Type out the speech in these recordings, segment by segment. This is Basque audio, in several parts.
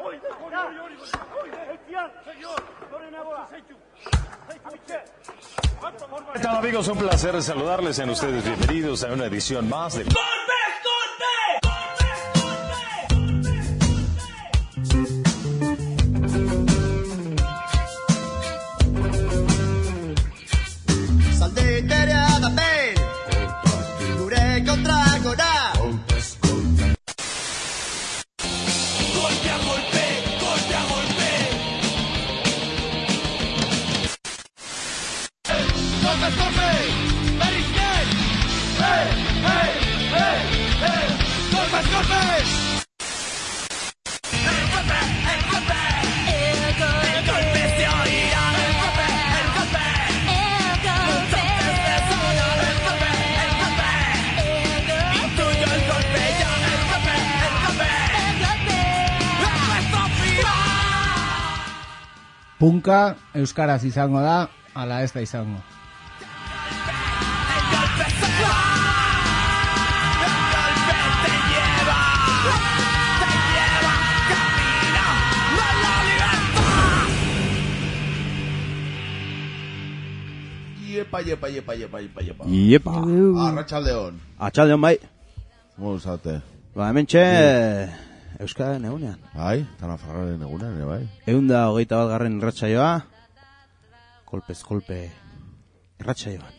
¿Qué tal, amigos? Un placer saludarles. Sean ustedes bienvenidos a una edición más de... Punka euskaraz izango da, ala ez da izango. Iepa. Arratsaldeon. Atxaldeon bai. Mozate. Ba, hementxe Euskaren egunean. Bai, Tanafarraren egunean, bai. 121. irratsaioa. Kolpez kolpe irratsaioan.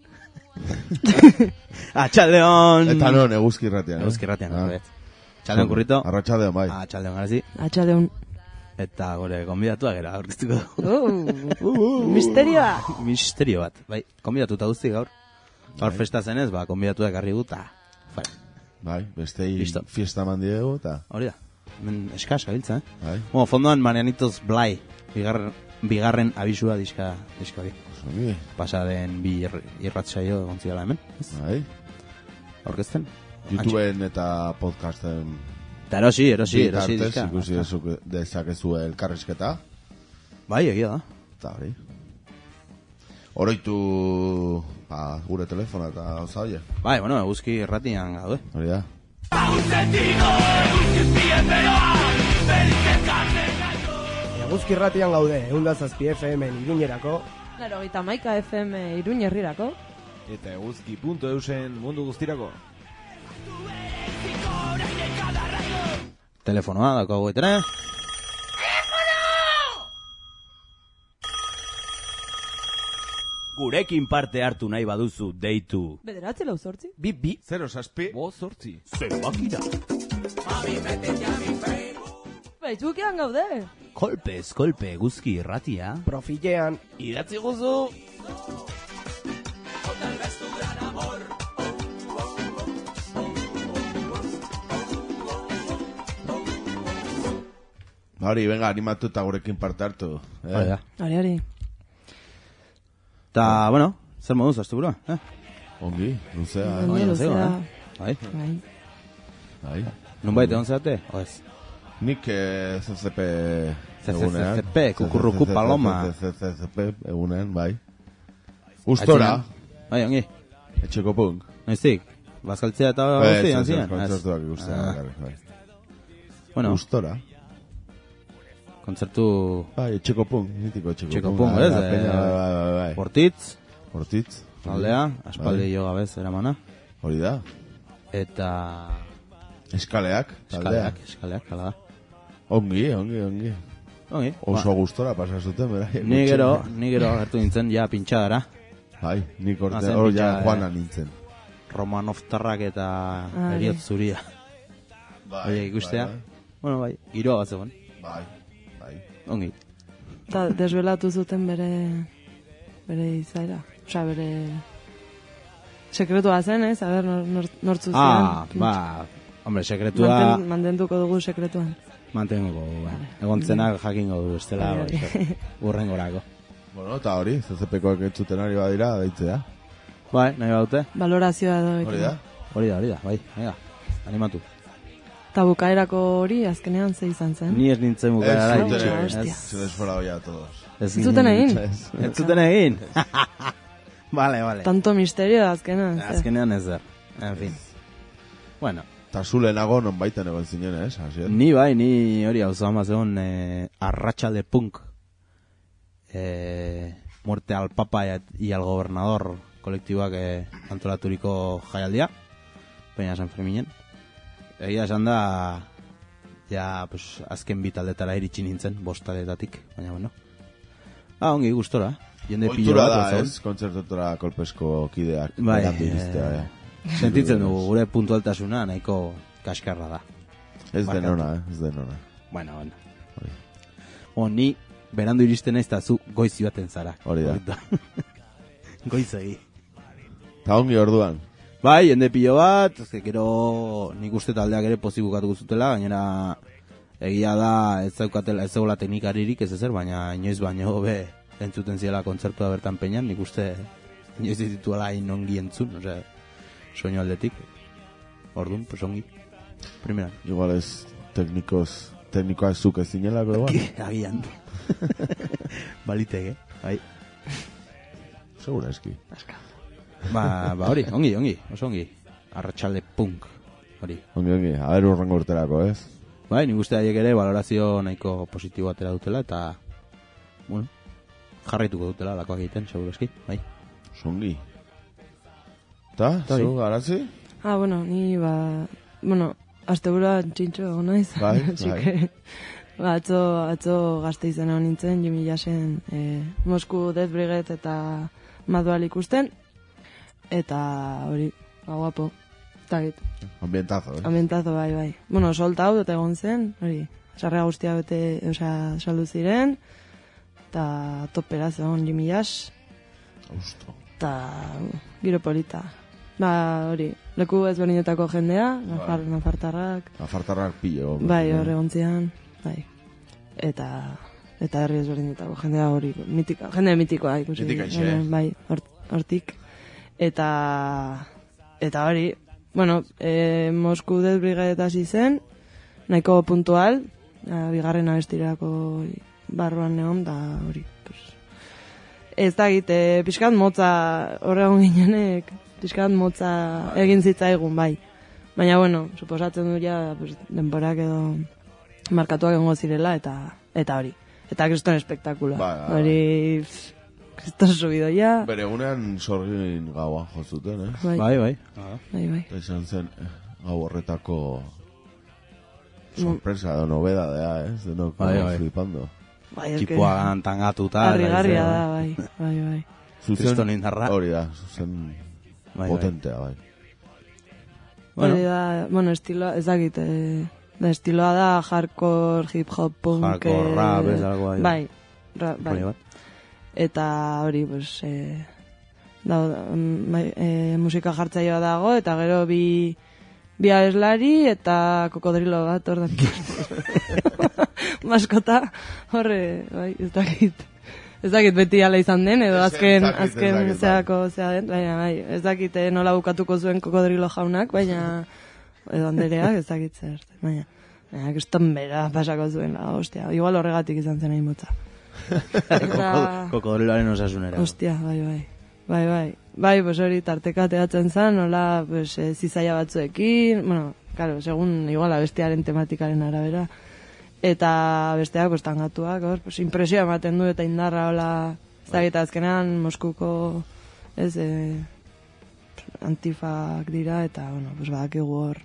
Atxaldeon. Eta non, eguzki irratian. Eguzki irratian, Atxaldeon kurrito. Arratsaldeon bai. Atxaldeon garazi. Atxaldeon. Eta gore konbidatuak era aurkeztuko dugu. Misterioa. Misterio bat. Bai, konbidatuta guzti gaur. Gaur festa zenez, ba, konbidatuak garri guta. Bai, bestei fiesta man diegu eta... Hori da, hemen eskaz gabiltza, Bai. Bueno, fondoan Marianitos Blai, bigarren abisua diska hori. Pasaden bi irratsaio gontzigala hemen, ez? Bai. Aurkezten? YouTubeen eta podcasten... Eta erosi bitartez, diska. ikusi dezakezu elkarrizketa. Bai, egia da. Eta hori. Oroitu... gure telefona eta gauza hori. Bai, bueno, eguzki irratian gaude. Hori da. Eguzki irratian gaude, 107 FM Iruñerako, 91 FM Iruñerrirako, eta eguzki.eusen mundu guztirako. Telefonoa daukagu etera. Gurekin parte hartu nahi baduzu deitu. 9-8 Bi 0-6 5-8 Zenbakira. Facebookean gaude. Kolpez kolpe eguzki irratia. profilean, Idatzi guzu. Hori, venga, animatu eta gurekin parte hartu. Hori da. Hori. Eta, bueno, zer moduz, azte burua? Ongi, luzea. Luzea. Bai. Bai. Nun baita egon zeate? Oez. Nik CCP egunean. CCP, kukurruku paloma. CCP egunean, bai. Ustora. Bai, ongi. Etxeko punk. Noiztik? Bazkaltzea eta guzti, anzian? Kontzertuak ikusten. Bueno, Ustora. kontzertu... Bai, etxeko punk, nitiko Etxeko punk, ez? Bai. Portitz, Portitz. aldea, aspaldi jo gabez eramana. Hori da. Eta... Eskaleak. Eskaleak, hala da. Ongi. Ongi. Oso gustora pasa zuten, bera. Ni gero gertu nintzen, ja pintxadara. Bai, nik orte, Hazen hor ja pintxa, Juana nintzen. Romanovtarrak eta eriot zuria. Oie, ikustea. Bueno, bai, giroa bat zegoen. Bai. Ongi. Eta desbelatu zuten bere izaera. Osa, bere... Sekretua zen, ez? A ber, nortzu zian. Ba, hombre, sekretua... Mantenduko dugu sekretuan. Mantenguko, egontzenak jakingo du, estela, urrengorako. Bueno, eta hori, CCP-koek entzuten ari badira, deitzea. Bai, nahi baute. Valorazioa da. Hori da, bai, venga, animatu. Eta bukaerako hori, azkenean ze izan zen. Ni ez nintzen bukaera Se desfora hoy a todos. Ez zuten egin? Ez zuten egin? Vale. Tanto misterio azkenean. Azkenean ez der, en fin. Bueno, Ta zulenago non baiten egon zinen, Asier? Ni bai, ni hori hau zamaz egon Arratsalde Punk. Muerte al Papa y al Gobernador kolektiboak antolaturiko jaialdia. Peña San Ferminen. Egia esan da, ja, pues, azken bitaldetara iritsi nintzen, bostaletatik, baina bueno. Ongi gustora. Jende pilo bat. Oitura da, ez, kontzertotora kolpesko kideak. Bai, iristea, sentitzen dugu, gure puntualtasuna nahiko kaskarra da. Ez denona, ez denona. Bueno. Ni berandu iristen naiz eta zu goiz baten zara. Hori da. Goizegi. Ta ongi orduan. Bai, jende pilo bat, gero nik uste taldeak ere pozik bukatuko zutela, gainera egia da ez zegoela teknikaririk ez ezer, baina inoiz baino hobe entzuten ziela kontzertua bertan peñan, nik uste inoiz dituela inongi entzun, osea, soinu aldetik. Orduan, pues ongi. Primera. Igual ez teknikoa zuk ez zinelako egon. Agian. Baliteke, bai. Segura eski. Ba hori, ongi, oso ongi. Arratsalde Punk, hori. Ongi, a ber urrengo urterako, ez? Bai, nik uste haiek ere valorazio nahiko positibo atera dutela, eta, bueno, jarraituko dutela lakoak egiten, seguro eski, bai. Ongi. Ta, zu, garazi? Bueno, ni astegura txintxo egon naiz. Bai. Atzo Gasteizen egon nintzen, Jimmy Jassen Mosku Death Brigade eta Madwal ikusten, eta hori, guapo, eta git. Ambientazo, Ambientazo, bai. Bueno, soltau eta egon zen, hori, sarrera guztia bete, saldu ziren, eta topera zegoen Jimmy Jass. Austo. Eta giro polita. Hori, leku ezberdinetako jendea, nafartarrak. Nafartarrak pilo. Bai, hor egontzian, bai. Eta herri ezberdinetako jendea hori, jende mitikoa ikusi. Mitika bai, hortik. Eta hori, bueno, Mosku Death Brigade hasi zen, nahiko puntual, bigarren abestirako barruan neon, da hori, pues. Ez da egite, pixkat motza horregon ginenek, pixkat motza egin zitzaigun, bai. Baina, bueno, suposatzen du ja, pues, denborak edo markatuak egongo zirela, eta hori. Eta kriston espektakula. Hori, kriston subido ja. Bere egunean sorgin gaua jozuten, Bai. Eta izan zen gau horretako sorpresa edo nobedadea, denok flipando. Kipoan tangatuta. Harrigarria da, bai. Zuzen indarra. Hori da, zuzen potentea, bai. Hori da, bueno, estiloa, ezagite, da estiloa da hardcore, hip-hop, punk. Hardcore, rap, ez algo bai. Bai. Eta hori, pues, musika jartzaioa dago, eta gero bi abeslari eta kokodrilo bat hor da. Maskota, horre, bai, ez dakit beti ala izan den, edo azken zeako zea den, bai, ez dakit nola bukatuko zuen kokodrilo jaunak, baina, edo andereak, ez dakit zer, baina, kriston bera pasako zuen, ostia, igual horregatik izan zen hain motza. Kokodriloaren osasunera. Ostia, bai, pues hori tarteka teatzen zen, nola, pues, zizaia batzuekin, bueno, claro, segun, igual, abestiaren tematikaren arabera, eta besteak, pues, tangatuak, pues, impresioa ematen du eta indarra, hola, zagita azkenean, Moskuko, antifak dira, eta, bueno, pues, badakigu hor,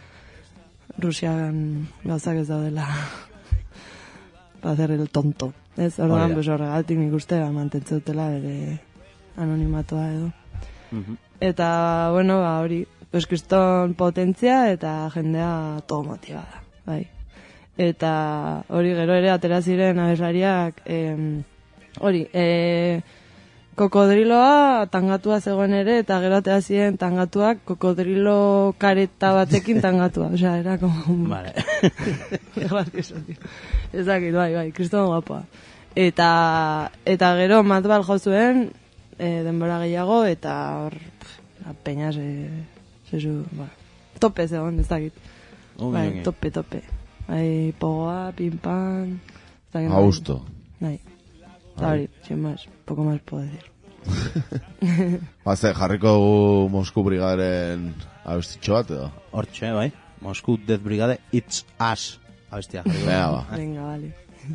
Rusian gauzak ez daudela, hacer el tonto, orduan, pues, horregatik nik uste, mantentzeutela bere anonimatoa edo. Eta, bueno, hori, pues, kriston potentzia eta jendea todo motivada, bai. Eta hori gero ere atera ziren abeslariak hori, kokodriloa tangatua zegoen ere, eta gero atera ziren tangatuak kokodrilo kareta batekin tangatua, osea, era como vale. Ez dakit, bai, kriston guapoa. Eta gero Madwal jo zuen denbora gehiago, eta hor peñas tope zegoen, ez dakit. Bai, tope. Bai, pogoa, pimpan... Augusto. Bai. Hori, sin más, poco más puedo decir. Jarriko Mosku Brigaderen abestitxo bat edo? Hortxe, bai. Moscow Death Brigade, It's Us. Abestia. Venga, vale.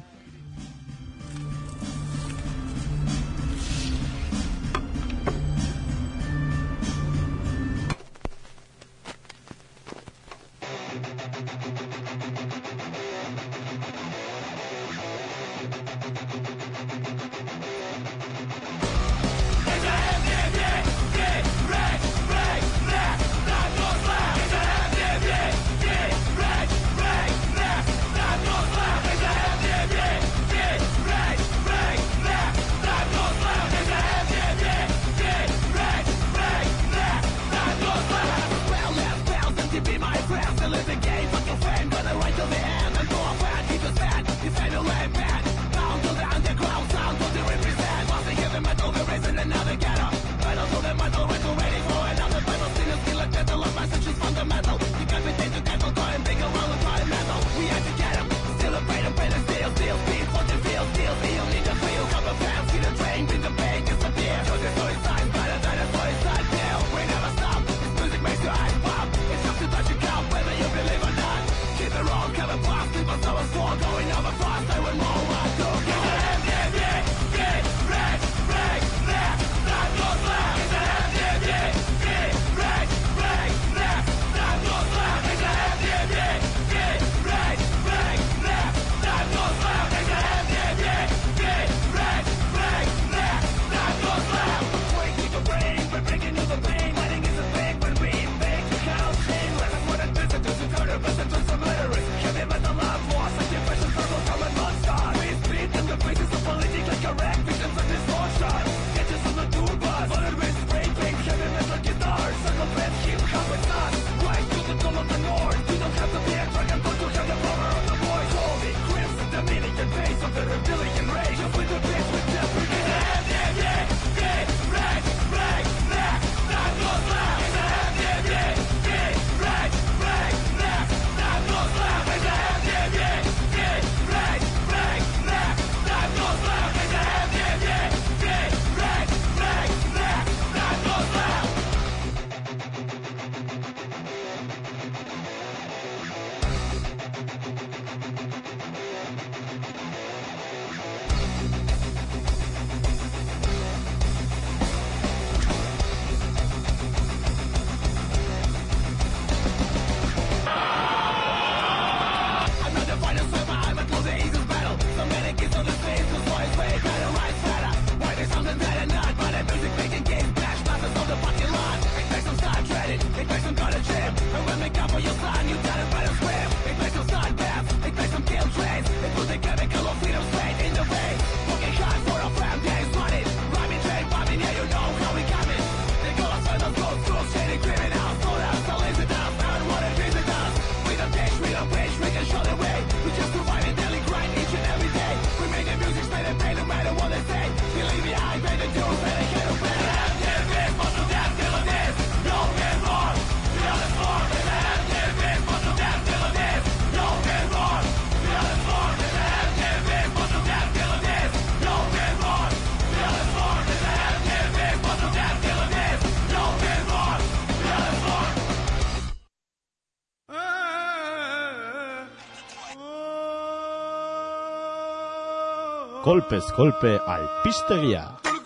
Kolpez kolpe alpistegia.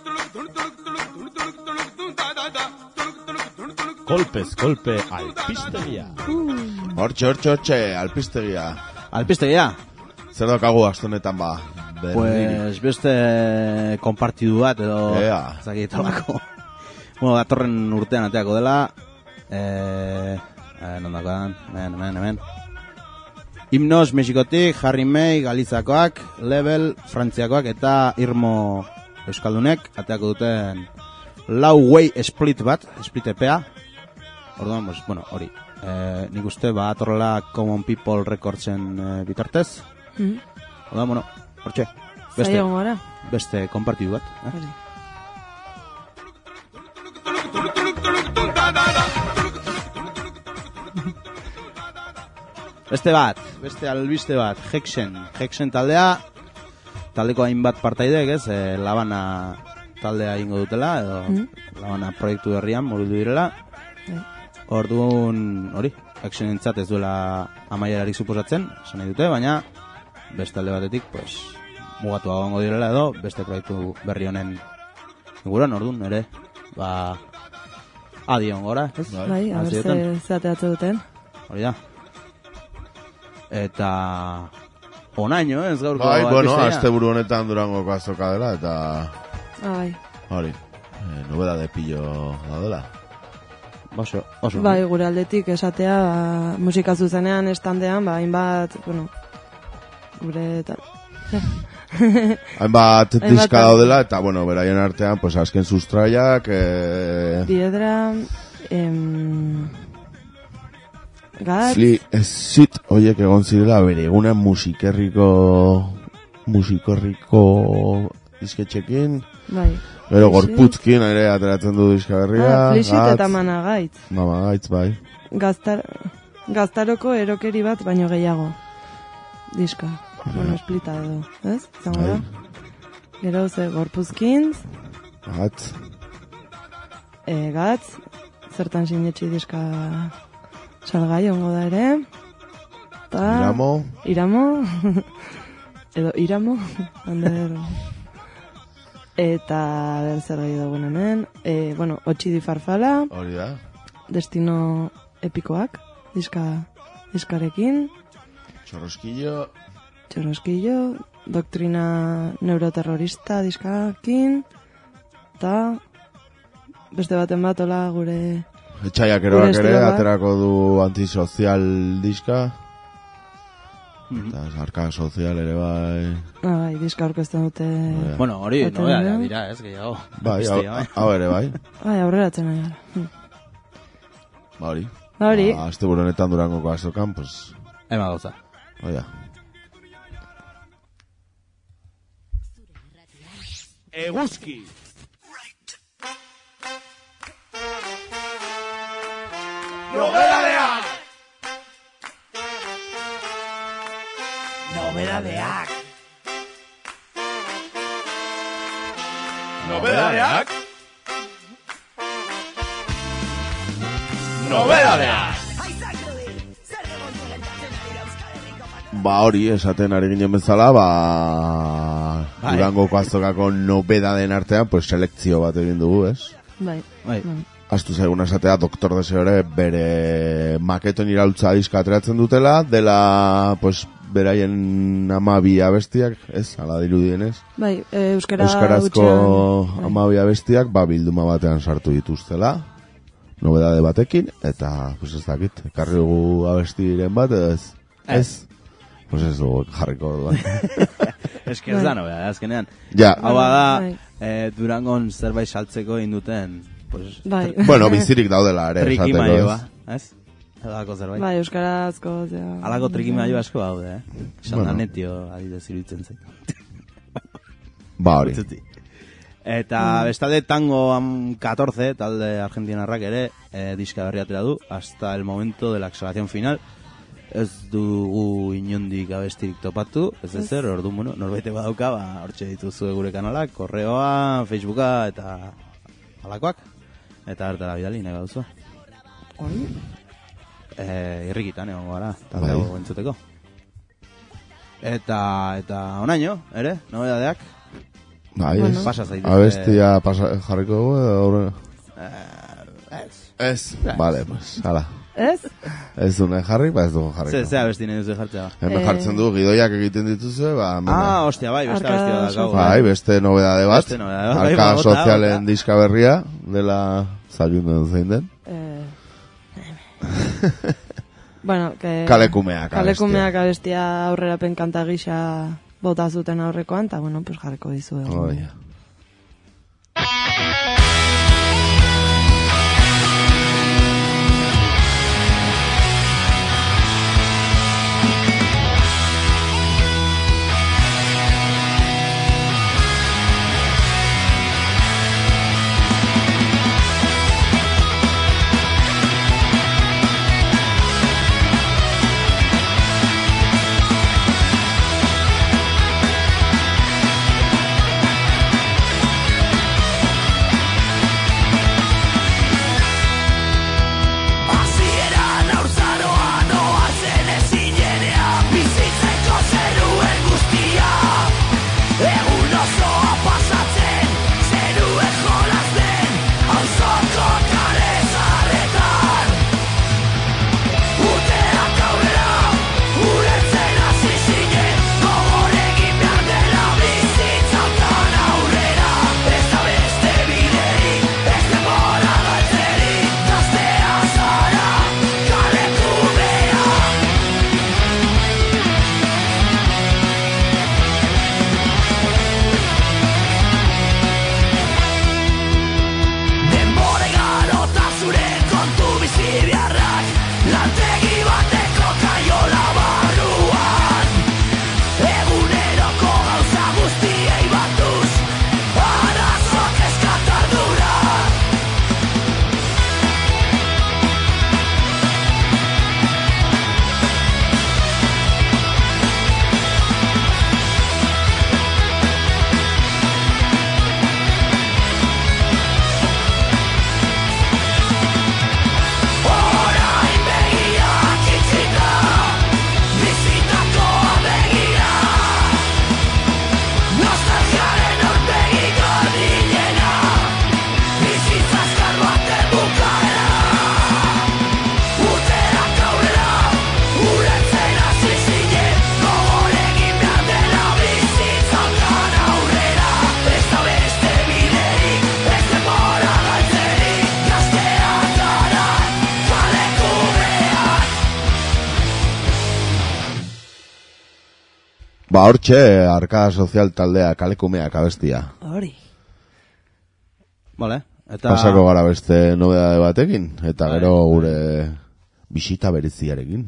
Kolpez kolpe alpistegia. Hortxe, alpistegia. Alpistegia? Zer daukagu astonetan ba? Pues beste konpartidu bat edo zakitalako. Bueno, datorren urtean ateako dela. Nondakoan, hemen. Himnos Mexikotik, Harry May, Galizakoak, Level, Frantziakoak eta Irmo Euskaldunek ateako duten lau way split bat, split EPA. Orduan, bueno, hori. Nik uste atorrela Common People Recordsen bitartez. Orduan, bueno, hortxe. Beste konpartidu bat. Beste albiste bat, Hexen taldea, taldeko hainbat partaidek, ez, Labana taldea ingo dutela, edo Labana proiektu berrian, morudu direla. Orduan, hori, actionentzat ez duela amaierarik suposatzen, esan nahi dute, baina beste alde batetik, pues, mugatu agongo direla edo, beste proiektu berri honen inguruan, orduan, ere, adi ongora, ez? Bai, a ber, ze ateatze duten. Hori da. Eta onaino, ez gaurko bai, bueno, asteburu honetan Durangoko azoka dela, eta bai. Hori, nobeda de pillo da dela. Oso. Bai, gure aldetik esatea, musika zuzenean, estandean, hainbat, bueno, gure tal. Hainbat diska daudela, eta, bueno, beraien artean, pues, azken sustraiak, Piedra, Gatz, Zit, oiek egon zirela, bere egunan musikorriko disketxekin, bai. Gero gorputzkin ere ateratzen du diska berria. Flixit eta Managaitz. Managaitz, bai. Gaztaroko erokeri bat baino gehiago. Diska. Bueno, esplita edo, ez? Zango da? Gero ze gorputzkin. Gatz. Gatz. Zertan sinetxi diska salgai ongo da ere. Iramo. Edo Iramo. Ander... Eta zer gehi dagoen hemen. Bueno, Otxidi Farfala. Hori da. Destino epikoak. Diskarekin. Txorroskillo. Doktrina neuroterrorista diskakin. Eta beste baten bat, hola gure... Etxaiak eroak ere, aterako du antisozial diska. Eta zarka sozial ere bai... Bai, diska orkesten dute... Bueno, hori, nobea dira, ez, gehiago. Bai, hau ere bai. Bai, aurreratzen nahi gara. Hori. Azte buronetan Durangoko azokan, pues... Ema gauza. Oida. Eguzki. Nobeladeak! Hori, esaten ari ginen bezala, Durangoko azokako nobedaden artean, pues selekzio bat egin dugu, ez? Bai. Astu zaiguna esatea, Doktor Deseo ere bere maketen iraultza diska ateratzen dutela, dela, pues, beraien 12 abestiak, ez, ala dirudienez. Bai, euskarazko 12 abestiak, bilduma batean sartu dituztela, nobedade batekin, eta, pues ez dakit, ekarri dugu abestiren bat, ez? Pues ez dugu jarriko duan. Ez que ez da nobedade, azkenean. Ja. Hau da, Durangon zerbait saltzeko induten, pues... Bueno, bizirik daudela ere, esateko, ez? Alako zerbait. Bai, euskarazko, alako trikimaio asko daude, Esan da netio adidez iruditzen zen. Hori. Eta bestalde Tango 14, talde argentinarrak ere, diska berri atera du, hasta el momento de la exhalación final. Ez dugu inondik abestirik topatu, ez ezer, orduan, bueno, norbaite badauka, hortxe dituzu gure kanalak, korreoa, Facebooka, eta alakoak, eta hartara bidali, nahi baduzu. Hori? Irrikitan egon gara, talde entzuteko. Eta onaino, ere, nobedadeak. Bai, pasa zaitezke. Abestia jarriko dugu, ez, vale, pues, hala. Ez? Ez du nahi jarri, ez dugu jarriko. Ze abesti nahi duzu jartzea. Hemen jartzen du, gidoiak egiten dituzue, hostia, bai, beste abesti bat dakau. Bai, beste nobedade bat. Arka sozialen diska berria, dela zailunden zein den. Bueno, Kalekumeak abestia aurrerapen kanta gisa bota zuten aurrekoan, eta, bueno, pues jarriko dizu egon. Oh, yeah. Ba, hortxe, Arkada Sozial taldea, kalekumeak abestia. Hori. Vale, eta... Pasako gara beste nobedade batekin, eta gero gure bisita bereziarekin.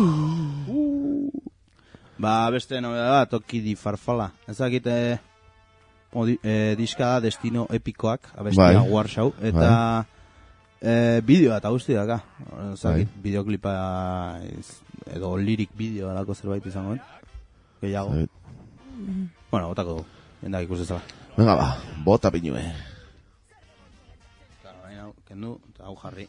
Ba, beste nobeda bat, Toki di Farfala. Ezakite... diska da Destino Epikoak, abestia Warsaw, eta bideoa eta guzti daka. Ezakit, bideoklipa edo lirik bideo alako zerbait izango. Gehiago. Bueno, botako dugu. Endak ikustezala. Venga ba, bota pinue. Claro, hain hau, kendu, eta hau jarri.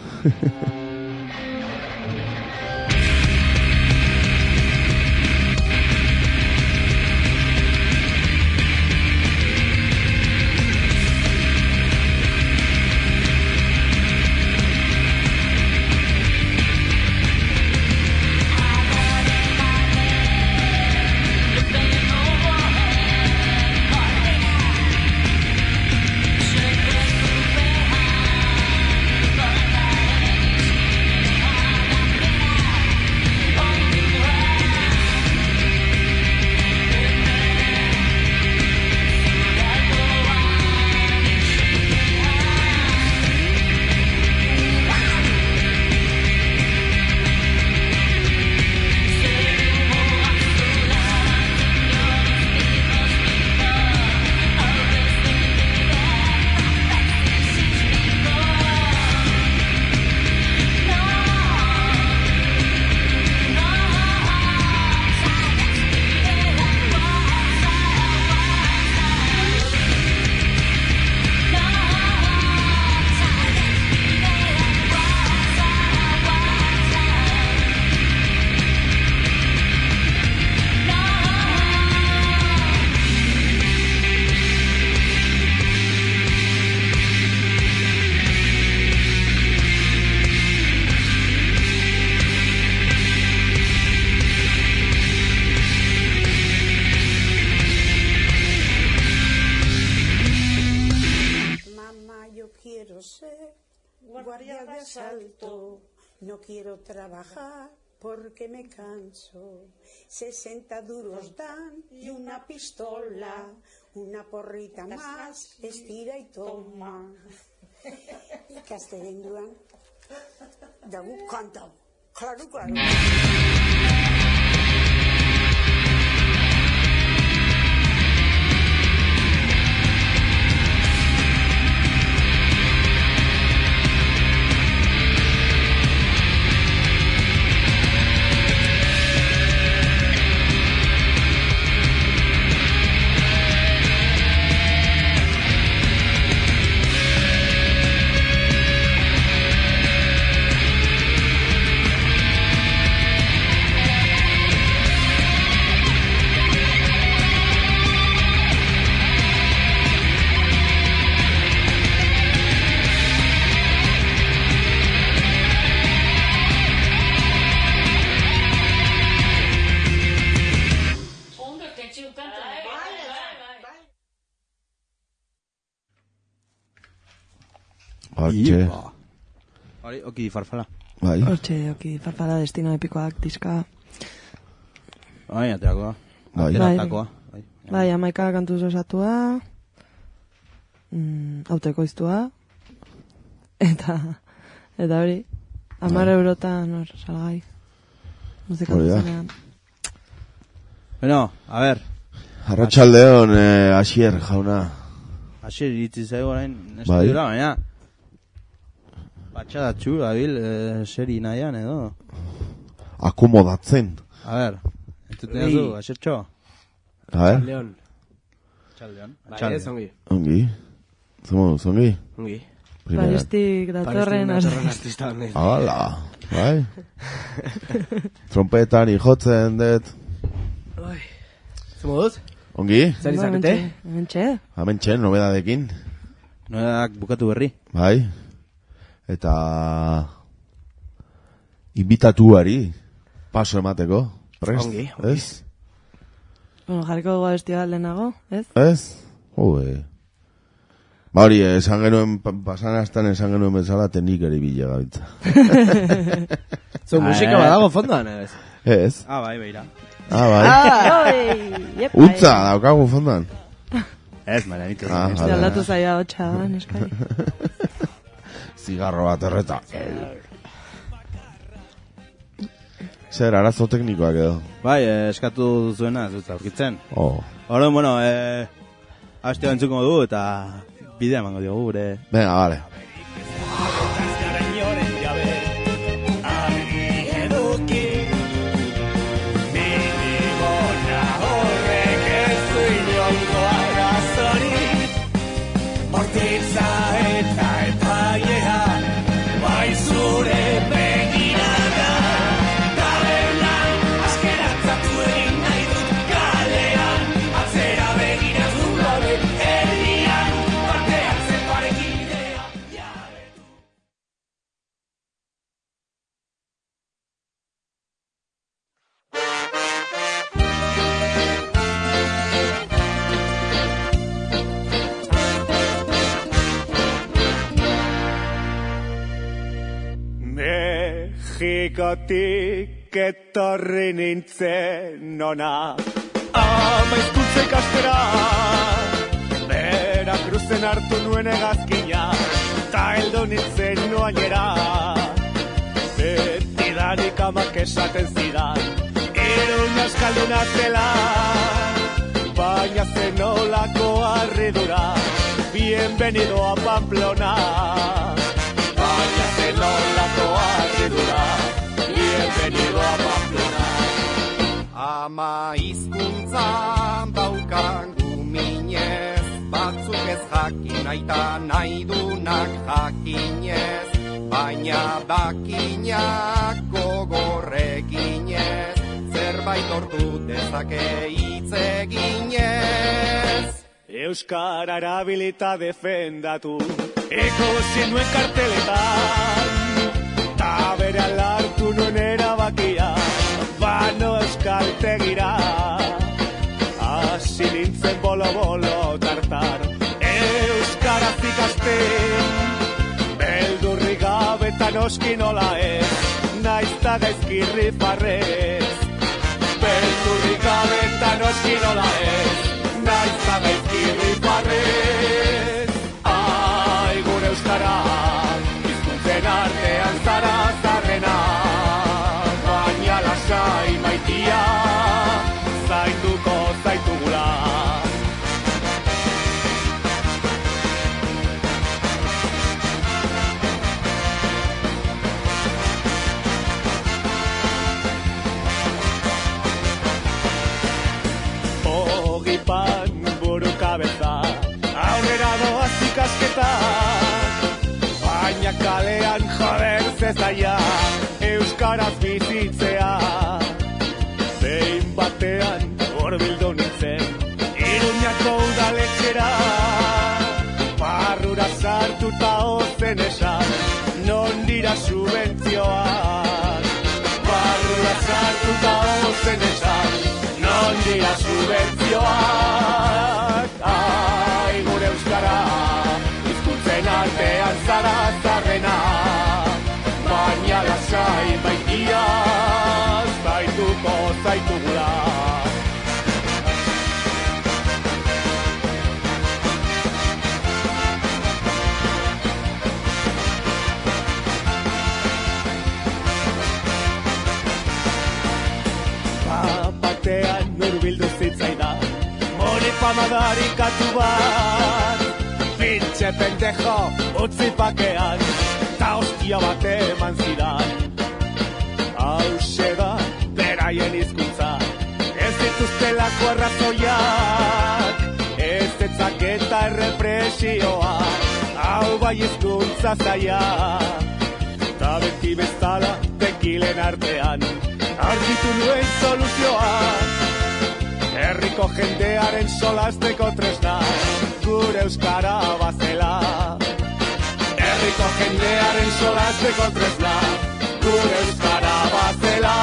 guardia de asalto, no quiero trabajar porque me canso. 60 duros dan y una pistola, una porrita más, estira y toma. Gazterenduan, dago kanta, claro, claro. Hortxe. Hori, Oki Farfala. Bai. Hortxe, Oki Farfala, Destino Epikoak diska. Bai, aterakoa. Bai. Ateratakoa. Bai, 11 kantuz osatua, autoekoiztua, eta hori, 10 eurotan hor salgai. Musika zuzenean. Bueno, a ver. Arratsaldeon, Asier jauna. Asier iritzi zaigu orain estudiora, baina batxadatxu, abil, seri nahian edo. Akomodatzen. A ver, entuten duzu, Asiertxo? A ver. Txaldeon. Bai, ez ongi. Ongi. Zongi? Ongi. Paristik datorren artista honek. Hala, bai. Trompetan ijotzen dut. Zemoduz? Ongi? Zer izakete? Hementxe. Nobedadekin. Nobedadak bukatu berri. Bai. Eta invitatuari paso emateko. Prest? Ongi. Ez? Bueno, jarriko dugu abestia bat lehenago, ez? Ez? Ba hori, esan genuen, pasan astan esan genuen bezala teknikari bila gabitza. Zo musika badago fondoan, ez? Ez. Bai, beira. Bai. Utza, daukagu fondan. Ez, Marianito. Aldatu zaia hotxa, neskai. Zigarro bat erreta. Zer, arazo teknikoak edo? Bai, eskatu zuena, ez dut aurkitzen. Horren, bueno, abestia bentzuko du eta bidea emango diogu gure. Venga, vale. Mexikotik etorri nintzen ona Ama hizkuntza ikastera Veracruzen hartu nuen hegazkina Ta heldu nintzen noainera Betidanik amak esaten zidan Iruña euskalduna zela Baina zen olako harridura Bienvenido a Pamplona Baina zen olako harridura Bienvenido a Pamplona Ama hizkuntzan daukan guminez Batzuk ez jakin aita nahi dunak jakinez Baina dakinak gogorrekinez Zerbait ordu dezake hitz eginez Euskara erabilita defendatu Ikusi nuen karteletan Ta berehala hartu nuen erabakia Bano euskaltegira Hasi nintzen bolo-bolo tartar Euskaraz ikasten Beldurri gabetan oski nola ez Naizta gaizkirri farrez Beldurri gabetan oski nola ez Naizta gaizkirri farrez Ai gure euskara Hizkuntzen artean zara zarrena Baina lasai maitia Zaituko zaitugula Ogipan buru kabeza Aurrera doaz ikasketak Baina kalean joder zezaia Euskaraz bizitzea Behin batean horbildu nintzen Iruñako udaletxera Barrura sartuta ozen esan Non dira subentzioak Barrura sartuta ozen esan Non dira subentzioak Ai gure euskara Hizkuntzen artean zara zarrena Baina lasai baitia Zaituko zaitugula Batean nurbildu zitzaidan Monipamadari bat Pintxe pendejo utzi pakean Ta hostia bate eman zidan Hauxe da beraien hizkuntza Ez dituztelako arrazoiak Ez etzaketa errepresioa Hau bai hizkuntza zaia Ta beti bezala tekilen artean Argitu nuen soluzioa Herriko jendearen solasteko tresna Gure euskara bazela Herriko jendearen solasteko tresna Gure euskara bazela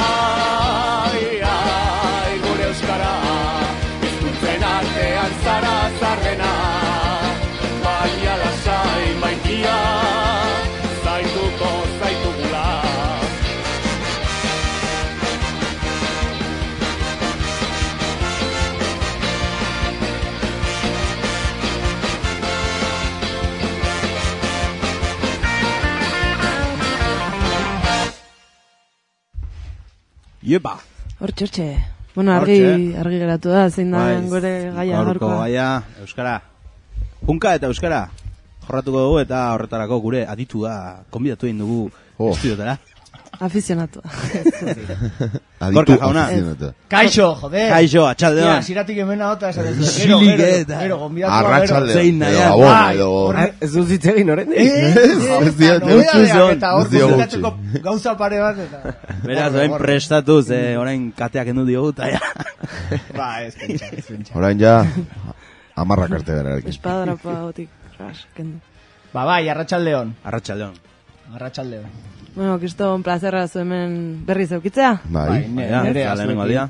Ai, gure euskara Hizkuntzen artean zara zarrena Baina lasai maitia Zaituko zaitugula Iepa! Hor txortxe. Bueno, argi geratu da, zein da gure gaia gaurko gaurkoa. gaia, euskara. Punka eta euskara. Jorratuko dugu eta horretarako gure aditua konbidatu egin dugu estudiotara. Afizionatua. Gorka jauna. Kaixo, joder. Kaixo, atxaldeon. Ja, ziratik hemen ahota esan ez. Gero, arratsaldeon. Zein naia. Ez dut zitzegin horren. Ez diot. Gauza pare bat eta. Beraz, orain prestatuz, orain kateak endu diogu, eta ja. Ba, ez pentsa. Orain ja, amarrak arte berarekin. Espadarapa gotik, ras, kendu. Ba, bai, arratsaldeon. Arratsaldeon. Bueno, kiston plazerra zu hemen berriz eukitzea. Bai, nire lehenengo aldia.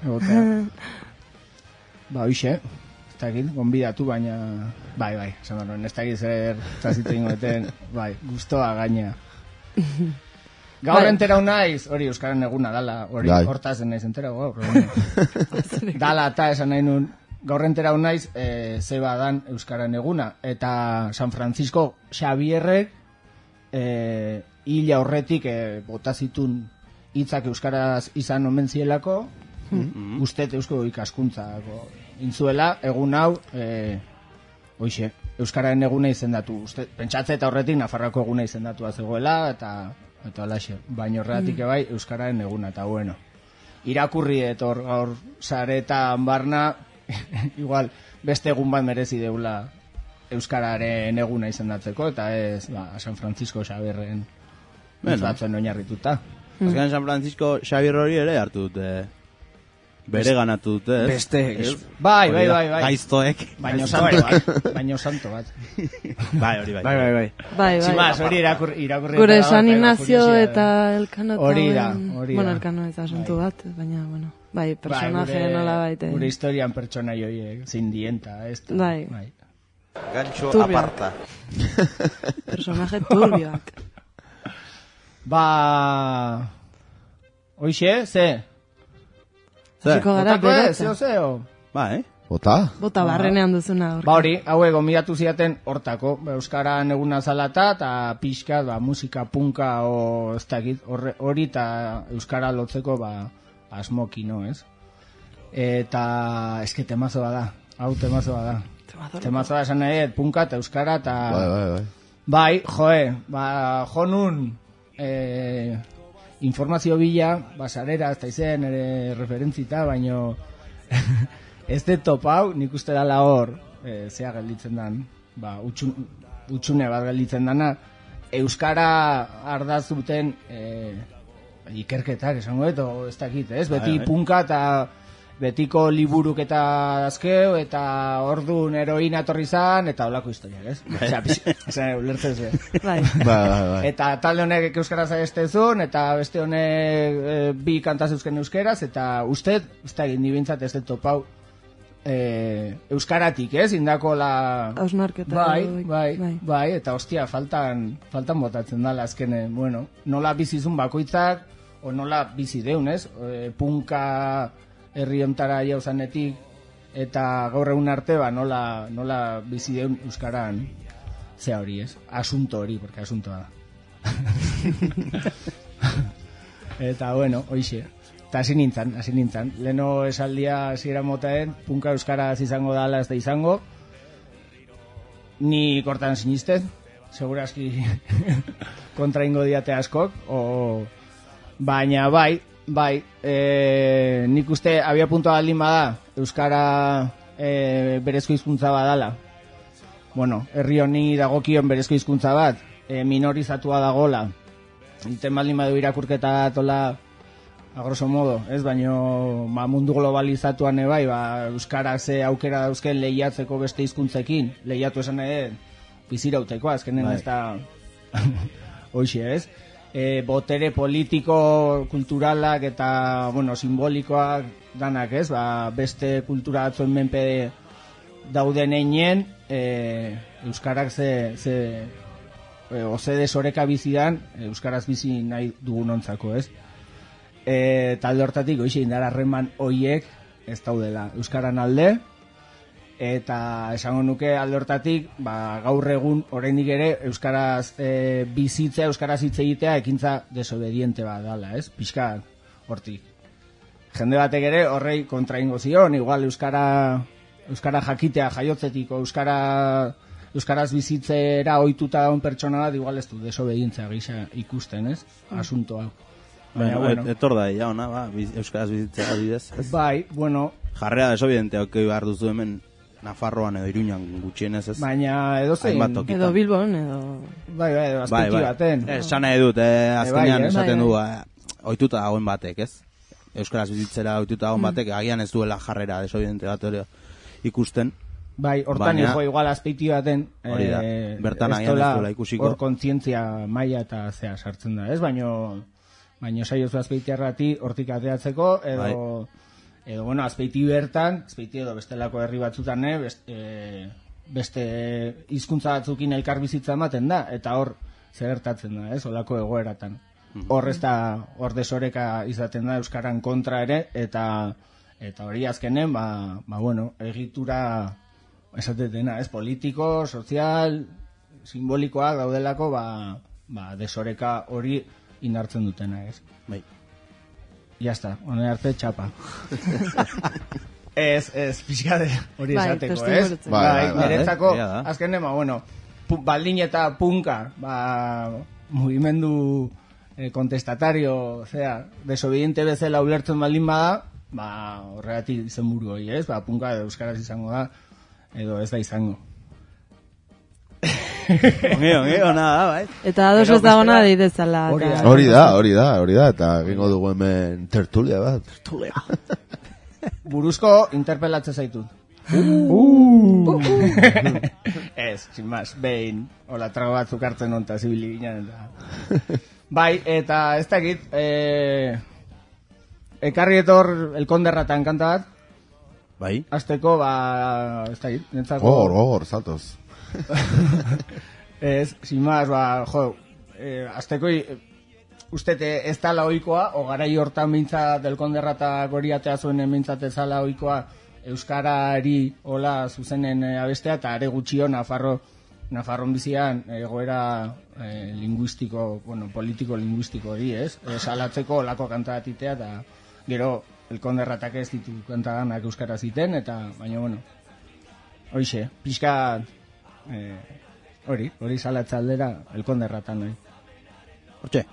Ba, hoxe, ez dakit, gonbidatu, baina... Bai, esan barroen, ez dakit zer txazitu ingoeten, bai, gustoa gaina. Gaur enterau naiz, hori Euskaren eguna dala, hori hortaz naiz enterau gaur. Dala eta esan nahi nun, gaur enterau naiz, zeba dan Euskaren eguna, eta San Francisco Xabierrek, hila horretik botazitun hitzak euskaraz izan omen zielako, ustet eusko ikaskuntzako intzuela, egun hau, hoxe, euskararen eguna izendatu. Pentsatze eta horretik Nafarroako eguna izendatua zegoela, eta alaxe, baina horretik bai euskararen eguna, eta bueno. Irakurri etor gaur saretan barna, igual, beste egun bat merezi deula euskararen eguna izendatzeko, eta ez, San Francisco Xabierren batzuen oinarrituta. Azkenean San Francisco Xabier hori ere hartu dute, bere ganatu dute, ez? Beste, bai. Gaiztoek. Baino santo bat. Bai, hori bai. Bai. Zimaz, hori irakurri. Gure San Ignacio eta Elkano. Hori da. Bueno, Elkano ez asuntu bat, baina, bueno. Bai, personaje nola baite. Gure historian pertsona joiek, zindienta, ez da. Bai. Gancho aparta. Personaje turbioak. Ba... Hoxe, ze? Ziko gara beratza. Zeo? Ba, Bota barrenean duzuna. Ba hori, hauek gomidatu ziaten hortako. Euskaran eguna zalata eta pixka, musika punka o ez dakit, hori eta Euskara lotzeko asmoki, no, ez? Eta eske temazo bada. Hau temazo bada. Temazo da esan nahi, punka eta Euskara eta... Bai, jo nun... informazio bila, basarera, ez da izen, ere referentzita, baino ez de topau, nik uste dala hor, zea gelditzen dan, utxune bat gelditzen dana, Euskara ardazuten ikerketak, esango eto, ez dakit, ez? Beti punka eta betiko liburuk eta azkeu, eta ordun heroina etorri zan, eta olako historiak, ez? Osea, ulertzen zuen. Bai. Eta talde honek euskaraz abestezun, eta beste honek bi kantaz eusken euskeraz, eta uste egin dibintzat ez dut topau euskaratik, ez? Indako la... Hausnarketa. Bai, eta hostia, faltan botatzen dala azkene, bueno, nola bizizun bakoitzak, o nola bizi deun, ez? Punka... herri ontara jauzanetik eta gaur egun arte nola bizi deun euskaran zea hori, ez? Asunto hori, porque asuntoa da. Eta bueno, hoixe. Eta hasi nintzen. Leno esaldia hasiera motaen, punka euskaraz izango dala ez da izango. Ni kortan sinisten, segurazki kontra ingo diate askok, baina bai, nik uste abia puntua baldin bada euskara berezko hizkuntza badala. Bueno, herri honi dagokion berezko hizkuntza bat, minorizatua dagola. Iten baldin badu irakurketa tola a grosso modo, ez? Baino mundu globalizatuan bai, euskara ze aukera dauzken lehiatzeko beste hizkuntzekin, lehiatu esan bizirauteko, azkenen ez da hoxe, ez? Botere politiko, kulturalak eta, bueno, simbolikoak danak, ez? Beste kultura batzuen menpe dauden einen, euskarak oze desoreka bizidan, euskaraz bizi nahi dugunontzako, ez? Talde hortatik, hoxe, indar harreman hoiek ez daudela euskaran alde, eta esango nuke alde hortatik, gaur egun oraindik ere euskaraz bizitzea, euskaraz hitz egitea ekintza desobediente bat dala, ez? Pixka hortik. jende batek ere horrei kontra ingo zion, igual euskara jakitea jaiotzetiko, euskaraz bizitzera ohituta daun pertsona bat, igual ez du desobedientzia gisa ikusten, ez? Asunto hau. Bueno, etor da, ona, euskaraz bizitzea adibidez. Bai, bueno. Jarrea desobedientea okei behar duzu hemen Nafarroan edo Iruñan gutxienez ez. Baina edo zein. Edo Bilbon, edo... Bai, azpeiti baten. Esan nahi dut, azkenean esaten du, ohituta dagoen batek, ez? Euskaraz bizitzera ohituta dagoen batek, agian ez duela jarrera desobediente bat ikusten. Bai, hortan igual azpeiti baten, bertan agian ez duela ikusiko. Hor kontzientzia maila eta zea sartzen da, ez? Baina saiozu azpeiti errati hortik ateatzeko, edo bueno, azpeiti bertan, azpeiti edo bestelako herri batzutan, beste hizkuntza batzukin elkar bizitza ematen da, eta hor zertatzen da, ez? Olako egoeratan. Hor ez da, hor desoreka izaten da euskaran kontra ere, eta hori azkenen, bueno, egitura esatetena, ez? Politiko, sozial, simbolikoak daudelako, desoreka hori indartzen dutena, ez? Bai. Ya está, honen arte txapa. Ez, pixkade hori esateko, ez? Bai, niretzako, azkenen, bueno, baldin eta punka, mugimendu kontestatario, desobediente bezala ulertzen baldin bada, horregatik izenburu hori, ez? Punka euskaraz izango da, edo ez da izango. Ongi, nada, bai. Eta ados ez dago nada idezala. Hori da, eta gingo dugu hemen tertulia bat. Buruzko interpelatzen zaitut. Ez, sin más, behin, hola trago batzuk hartzen onta zibili ginen. Bai, eta ez dakit, ekarri etor El Konderratan kanta bat. Bai. Azteko, ez dakit, nentzako... Gogor, saltoz. Ez, sin más, azteko ustete ez tala oikoa, o garai hortan bintzat Del Konderrata goriatea zuen bintzat ez tala oikoa euskarari hola zuzenen abestea, eta are gutxio Nafarron bizian egoera linguistiko, politiko-linguistiko hori, ez? Salatzeko olako kanta bat itea, eta gero El Konderratak ez ditu kanta ganak euskara ziten, eta baina, hoxe, pixka... Hori salatza aldera El Konderratan nahi. Hortxe.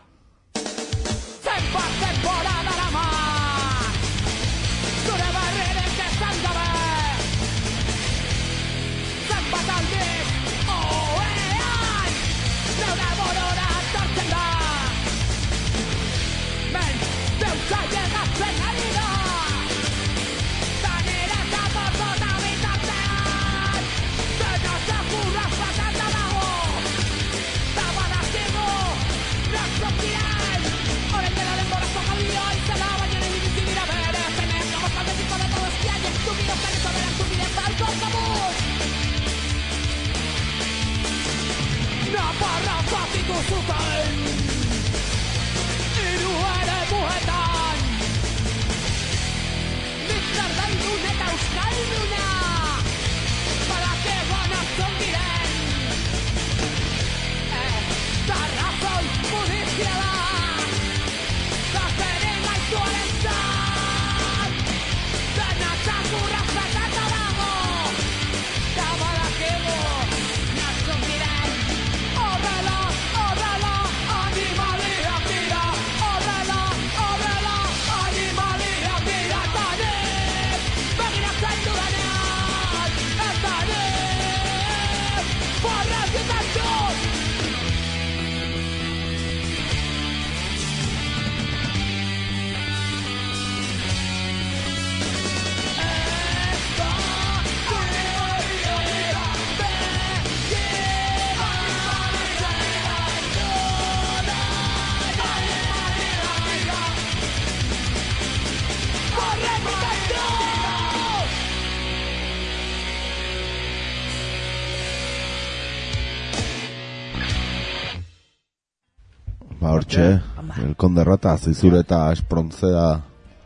Hortxe, El Konderrata, zizure eta esprontzea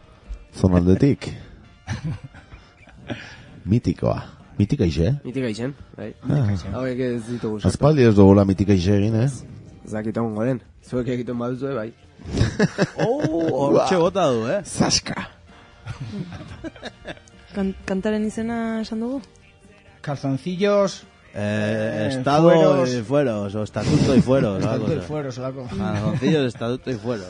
zonaldetik. Mitikoa. Mitika ixe? Mitika ixen, bai. Hauek ez ditugu sortu. Azpaldi ez dugula mitika ixe egin, Zakiton goren. Zuek egiten baduzue, bai. Hortxe bota du, Zaska. Kantaren izena esan dugu? Calzoncillos... Estado y fueros, o estatuto y fueros. Estatuto y fueros, laco. Calzoncillos, estatuto y fueros.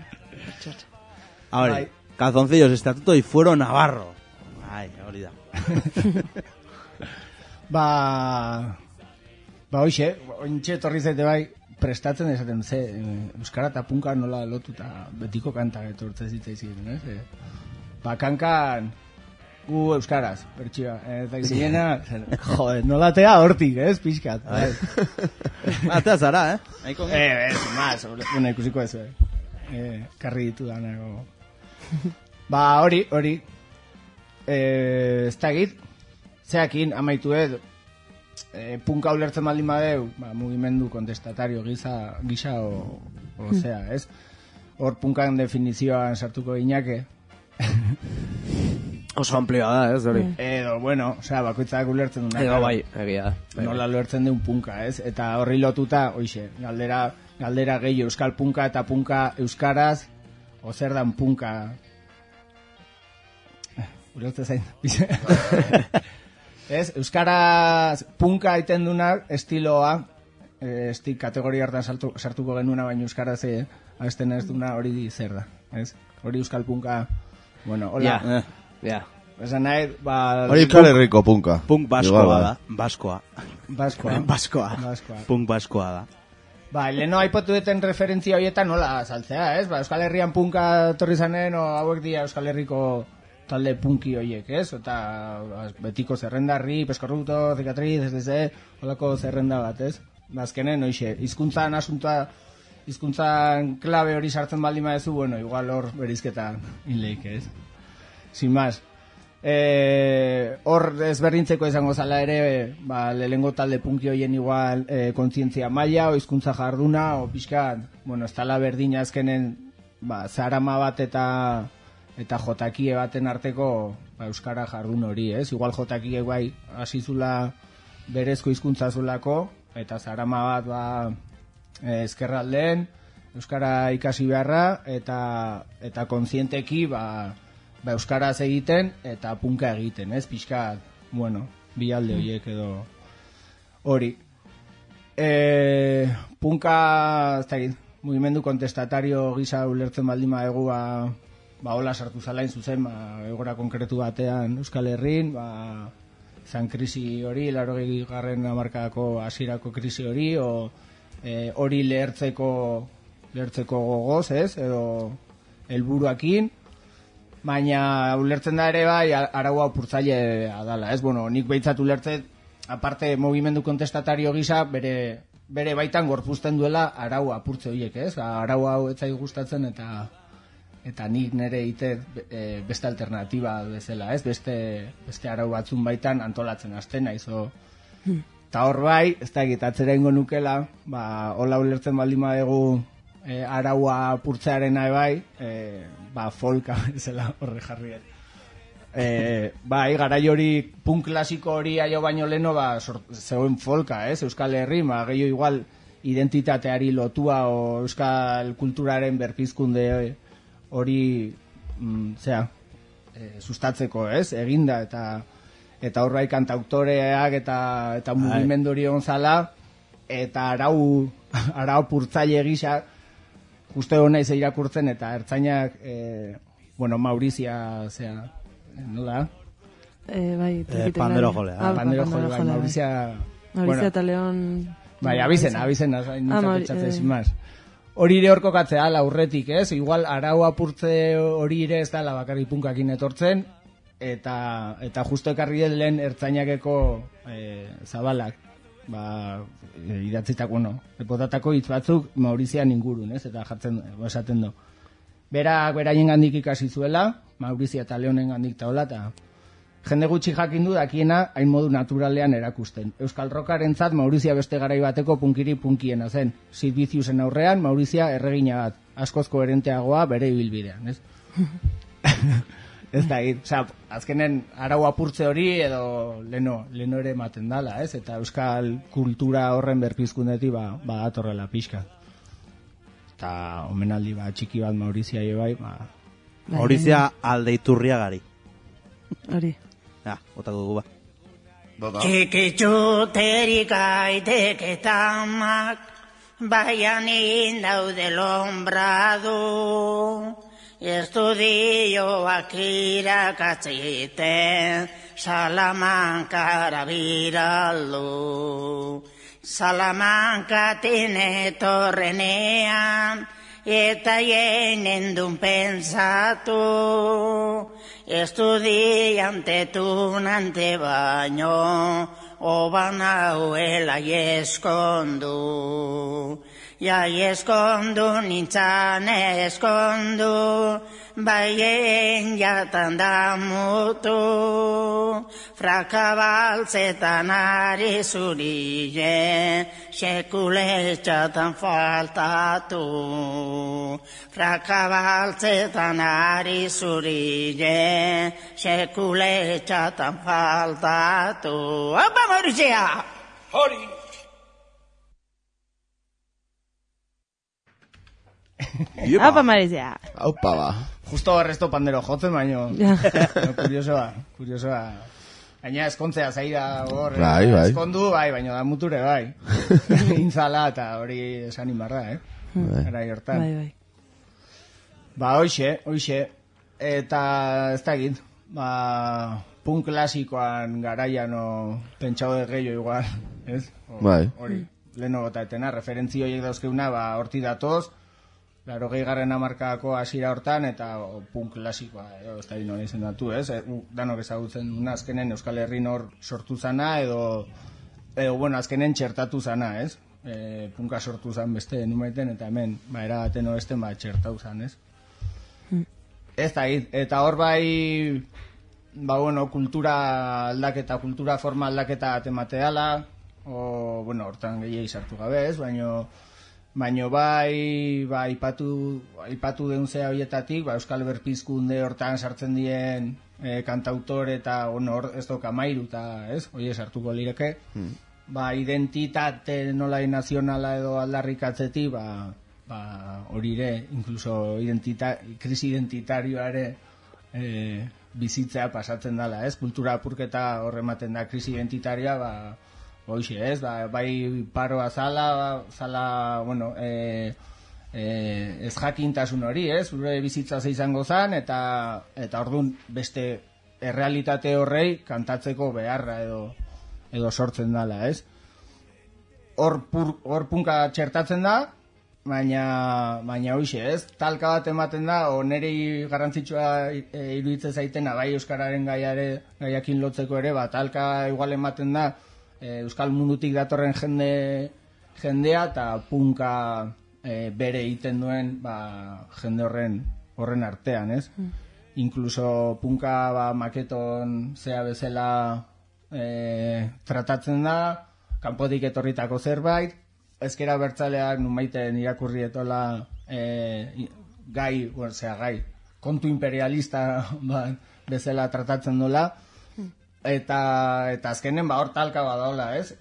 Ahora, calzoncillos, estatuto y fuero Navarro. Ai, hori da. Hoxe, ointxe torri zaite bai, prestatzen esaten, euskara eta punka nola lotuta betiko kanta etortzen zitzaizien, ez? Kankan... Gu euskaraz, pertxia. Eta zinena, joder, nolatea hortik, ez, pixkat. Atea zara, Maz, bueno, ikusiko ez, karri ditu danego. Hori, ez da egit, zeakin, amaitu punka ulertzen baldin badeu, mugimendu kontestatario gisa o zea, ez? Hor punkan definizioan sartuko ginake. Oso amplioa da, ez, hori. Edo, bueno, bakoitzak ulertzen duna. Edo, bai, egia. Nola ulertzen duen punka, ez? Eta horri lotuta, hoxe, galdera gehi euskal punka eta punka euskaraz, o zer dan punka... Ulertzen zain. Ez, euskaraz punka iten dunak estiloa, kategoria hartan sartuko genuna, baina euskaraz abesten ez duna hori zer da, ez? Hori euskal punka, bueno, hola... Ja. Esan nahi, hori Euskal Herriko punka. Punk baskoa da. Baskoa. Punk baskoa da. Leheno aipotu duten referentzia horietan nola saltzea, ez? Euskal Herrian punka torri zanen, o hauek dira Euskal Herriko talde punki horiek, ez? Eta betiko zerrendarri, peskorruto, zikatriz, ez holako zerrenda bat, ez? Azkenen, hoxe, hizkuntzan klabe hori sartzen baldin badezu, bueno, igual hor berizketa inleik, ez? Sin más. Hor ezberdintzeko izango zala ere, lehengo talde punki hoien igual kontzientzia maila, o hizkuntza jarduna, o pixkan, bueno, ez tala berdin azkenen, zarama bat eta jotakie baten arteko euskara jardun hori, ez? Igual jotakie bai hasizula berezko hizkuntza zulako, eta zarama bat ezkerraldeen, euskara ikasi beharra, eta kontzienteki, euskaraz egiten eta punka egiten, ez? Pixka, bueno, bi alde horiek edo hori. Punka, ez da egin, mugimendu kontestatario gisa ulertzen baldin badegu, hola sartu zalain zuzen, egora konkretu batean Euskal Herrin, zan krisi hori, 80. hamarkadako hasierako krisi hori, hori lehertzeko gogoz, ez? Edo helburuakin, baina ulertzen da ere bai araua opurtzailea dala, ez? Bueno, nik behitzat ulertzen, aparte mugimendu kontestatario gisa, bere baitan gorpuzten duela arau apurtze horiek, ez? Arau hau etzai gustatzen eta nik nire ite beste alternatiba bezala, ez? Beste arau batzun baitan antolatzen hasten naiz, eta hor bai, ez da egitatzera ingo nukela, hola ulertzen baldin badegu araua apurtzearena bai, folka bezala horre jarrien. Bai, garai hori punk klasiko hori aio baino leno zegoen folka, ez? Euskal Herri, gehiago igual identitateari lotua o euskal kulturaren berpizkunde hori sustatzeko, ez? Eginda eta horrai kantautoreak eta mugimendu hori onzala eta arau purtzaile gisa justo egon naiz irakurtzen eta ertzainak Maurizia nola? Bai, Pandero jolea. Pandero jolea, Maurizia eta Leon... Bai, abizena, nintzapetxatzen sin más. Hori ere horko katzea, aurretik, ez? Igual, arau apurtze hori ere ez da bakarrik punkakin etortzen, eta justo ekarri den lehen ertzainakeko zabalak, idatzitak, repotatako hitz batzuk Maurizian ingurun, ez? Eta jartzen, esaten do. Beraien gandik ikasi zuela, Maurizia eta Leonen gandik taola, eta jende gutxi jakin du dakiena hain modu naturalean erakusten. Euskal Rokarentzat Maurizia beste garai bateko punkiri punkiena zen. Sid Viciousen aurrean Maurizia erregina bat, askoz koherenteagoa bere ibilbidean, ez? Ez da, azkenen arau apurtze hori edo leno ere ematen dala, ez? Eta euskal kultura horren berpizkundetik badatorrela pixka. Eta omenaldi txiki bat Maurizia bai, Maurizia Aldeiturriagari. Hori. Ja, otako dugu ba. Txikitxuterik aiteketamak, baian indaude lombradu, estudioak irakatziten, Salamankara biraldu. Salamankatin etorrenean, eta jenen dun pensatu, estudiante tunante baino, oban hauela eskondu. Ja eskondu nintzan eskondu, baien jatan da mutu, frakabaltzetan ari zurien, sekuletxatan faltatu. Frakabaltzetan ari zurien, sekuletxatan faltatu. Opa, Mauritzea! Hori! Apa, Marizia. Aupa ba. Justo arresto pandero jotzen, baino. Kuriosoa. Gaina eskontzea zaida hor. Bai. Eskondu, baino da muture, bai. Intzala eta hori esan inbarra, Garai hortan. Bai. Ba, hoxe. Eta ez dakit. Ba, punk klasikoan garaian pentsau de gehiago igual, ez? Bai. Hori, leheno gota etena, referentzio horiek dauzkeuna, ba, horti datoz, 80. hamarkadako hasiera hortan, eta punk klasikoa, ez da hori izendatu, ez? Danok ezagutzen duna, azkenen Euskal Herrin hor sortu zana, edo bueno, azkenen txertatu zana, ez? Punka sortu zan beste numaiten, eta hemen, ba, erabaten oesten, ba, txertatu zan, ez? Ez da, eta hor bai, ba, bueno, kultura aldaketa, kultura forma aldaketa atemateala, bueno, hortan gehiago sartu gabe, ez? Baino bai, aipatu deun zea horietatik, ba, Euskal Berpizkunde hortan sartzen dien kantautor eta, bueno, hor ez doka mairu eta, ez? Hori sartuko lireke. Ba, identitate nolai nazionala edo aldarrikatzetik, ba, horire, incluso krisi identitarioare bizitzea pasatzen dela, ez? Kultura apurketa horrematen da krisi identitarioa, ba, hoxe, ez? Ba, bai paroa zala, bueno, ez jakintasun hori, ez? Zure bizitza izango zan, eta orduan beste errealitate horrei kantatzeko beharra edo sortzen dela, ez? Hor punka txertatzen da, baina hoxe, ez? Talka bat ematen da, neri garrantzitsua iruditzen zaitena, bai euskararen gaiakin lotzeko ere, ba, talka igual ematen da, euskal mundutik datorren jendea eta punka bere egiten duen jende horren artean, ez? Incluso punka maketon zea bezala tratatzen da, kanpotik etorritako zerbait, ezkera bertzaleak numaiten irakurri etola gai, kontu imperialista bezala tratatzen dola, eta azkenen hor talka badaola, ez?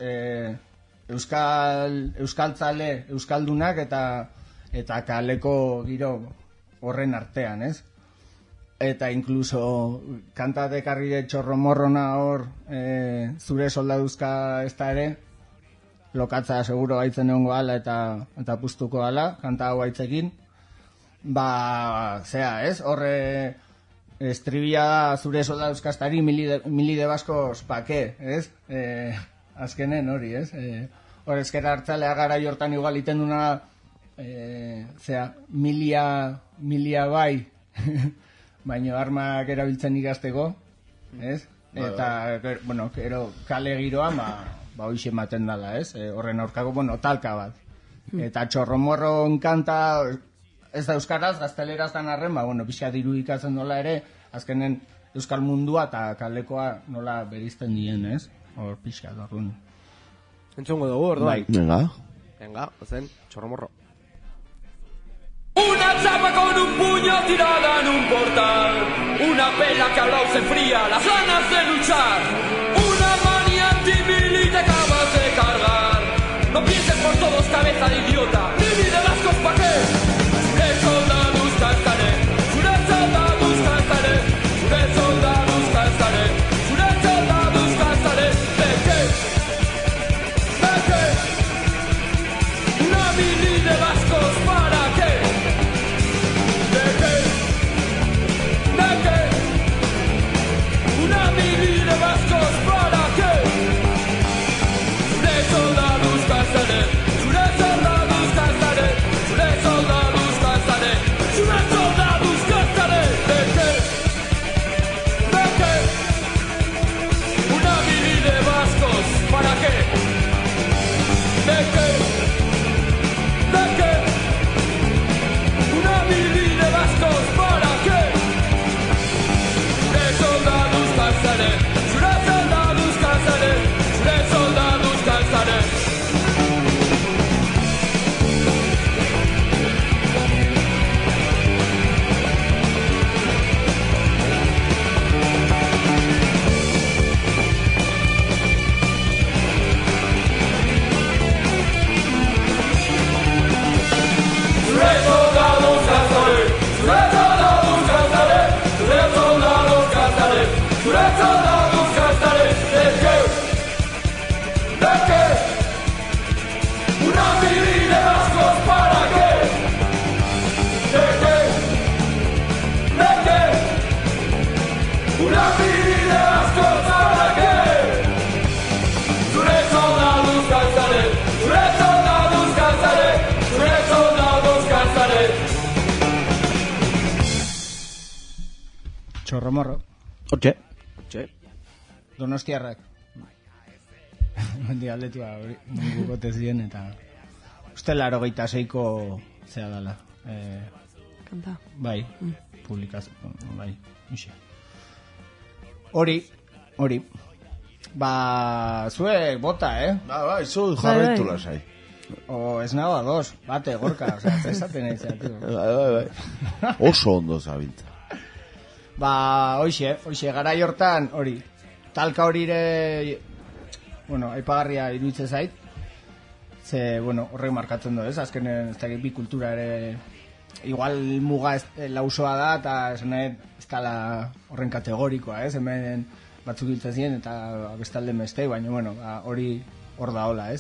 Euskaltzale, euskaldunak eta kaleko giro horren artean, ez? Eta incluso kantatek arri txorromorrona hor zure soldaduzka ez da ere, lokatza seguro gaitzen egon goala eta puztuko gala, kanta hau gaitzekin. Ba, zea, ez? Horre estribia da zure soldaduzkastari mili de baskos pake, ez? Azkenen hori, ez? Hor ezkera hartzalea gara jortan igual iten duna, zea, milia bai, baino armak erabiltzen ikasteko, ez? Eta, bueno, kale giroa, ba hoxe ematen dala, ez? Horren aurkako, bueno, talka bat. Eta txorromorron kanta, ez da euskaraz, gazteleraz dan arren, ba, bueno, pixka diru ikatzen dola ere, azkenen euskal mundua eta kalekoa nola berizten dien, ez? Hor pixka, dorrun. Entzungo dugu, orduan. Venga, ozen, txorromorro. Una chapa con un puño tirada en un portal, una pela que al lado se fría, las ganas de luchar, una manía antimili te acabas de cargar. No pienses por todos, cabeza de idiota, mili de vascos pa' qué. Zure soldados kastare, zure soldados kastare, zure soldados kastare. Lapide asko zarake Zure soldaduz gantzare Zure soldaduz gantzare Zure soldaduz gantzare Txorromorro. Hortxe. Donostiarrak. Mendi aldetua hori, gugote ziren eta... Uste 86ko zea dala. Kanta. Bai, publikazio, bai, ixe. Hori. Ba, zuek bota, Bai, zu jarraitu lasai. O ez nago ados, bate, gorka, osea, esaten nahi zeatu. Bai. Oso ondo zabintza. Ba, hoxe, garai hortan, hori, talka horire, bueno, aipagarria iruditzen zait, ze, bueno, horrek markatzen du, azkenen, ez da, bi kultura ere, igual muga lausoa da, eta esan nahi, ez dala horren kategorikoa, hemen batzuk hiltzen ziren, eta bestalde mestei, baina, bueno, hori hor da hola,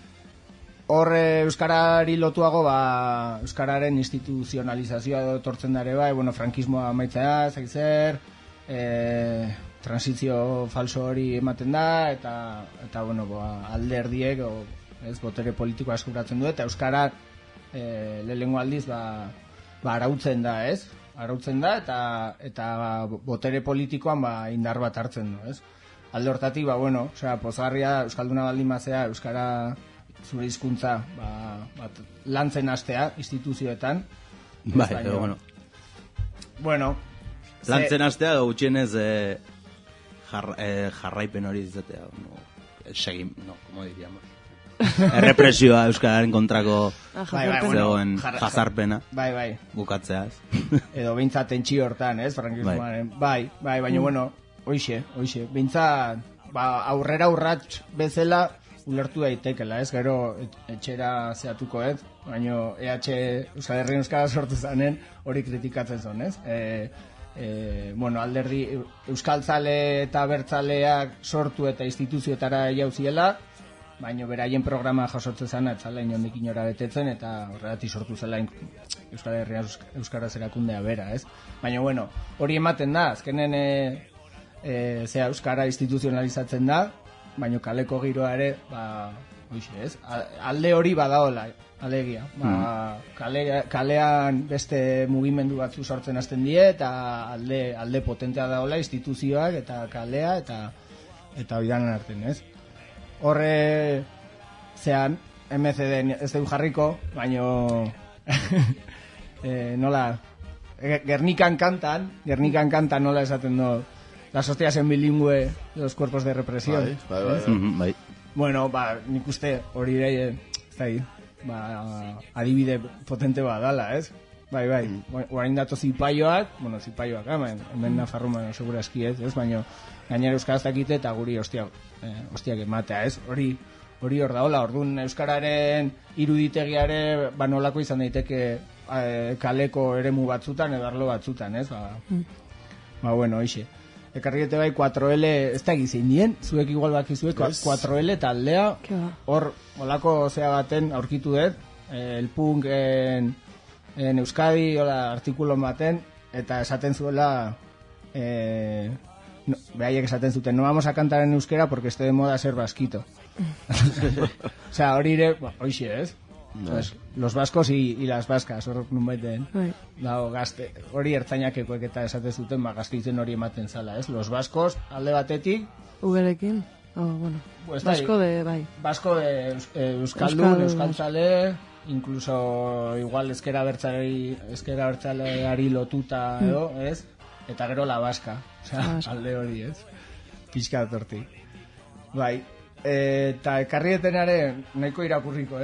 Hor euskarari lotuago, euskararen instituzionalizazioa etortzen dare bai, bueno, frankismoa amaitzea, zaizer, transizio falso hori ematen da, eta bueno, alderdiek, botere politikoa eskuratzen du, eta euskara lehenengo aldiz, arautzen da, Arautzen da, eta botere politikoan indar bat hartzen du, Alde hortatik, bueno, pozgarria, euskalduna baldin mazea, euskara zure hizkuntza lantzen hastea instituzioetan. Bai, bueno. Bueno, lantzen hastea edo gutxienez jarraipen hori izatea, como diríamos. Errepresioa euskararen kontrako zegoen jazarpena. Bai. Bukatzeaz. Edo behintzat tentsio hortan, frankismoaren. Bai, baina bueno, hoixe, behintzat aurrera urrats bezala ulertu daitekela, gero etxera zeatuko, baina Euskal Herrian euskara sortu zanen hori kritikatzen zon, bueno, alderdi euskaltzale eta bertzaleak sortu eta instituzioetara jauziela, baina beraien programa jasotzen zana etzala inondik inora betetzen, eta horregatik sortu zela Euskal Herrian euskaraz erakundea bera, baina bueno, hori ematen da, azkenen euskara instituzionalizatzen da, baina kaleko giroa ere, alde hori badaola, alegia. Kalean beste mugimendu batzu sortzen hasten die, eta alde potentea daola instituzioak eta kalea, eta oidanen arten, Horre, zean, MCD ez dugu jarriko, baina nola, Gernikan kantan nola esaten du, las hostias en bilingüe de los cuerpos de represión. Bai. Bueno, nik uste hori ere, adibide potente badala, Bai. Orain dato zipaioak, hemen Nafarroan segura eski baina gainera euskaraz dakite eta guri hostiak ematea, Hori hor daola, orduan euskararen iruditegiare nolako izan daiteke kaleko eremu batzutan edo arlo batzutan, bueno, hoxe. Ekarriete bai 4L, ez da egizien dien, zuek igual bakizuek 4L taldea, hor olako zea baten aurkitu dut, el punk en Euskadi, artikulon baten, eta esaten zuela, behaiek esaten zuten, no vamos a cantar en euskera porque esté de moda ser vasquito. Osea, hori ere, hoxe, Pues, los vascos y las vascas, hor nun baiten. Gazte, hori ertzainakekoek eta esate zuten, gazteizen hori ematen zala, Los vascos, alde batetik. Ugerekin? Bueno. Vasco de, Vasco de euskaldun, euskaltzale, incluso igual eskera bertzaleari lotuta, edo, Eta gero la vasca, alde hori, Pixka torti. Bai. Eta ekarrietenare nahiko irakurriko,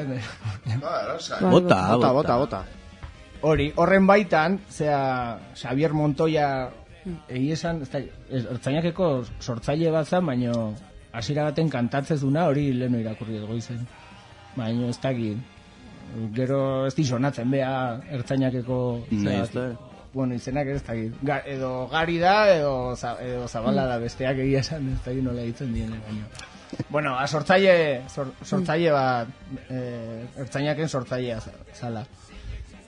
Bota. Horren baitan, Xavier Montoya egiesan, ertzainakeko sortzaile bat zen, baina hasiera baten kantatzezuna hori leheno irakurri dugu izen. Baina ez dakit, gero ez dizonatzen beha ertzainakeko bueno, izenak ez dakit. Edo gari da, edo zabala da besteak egiesan, ez dakit nola ditzen diene, baina. Bueno, sortzaile bat, ertzainaken sortzailea zala.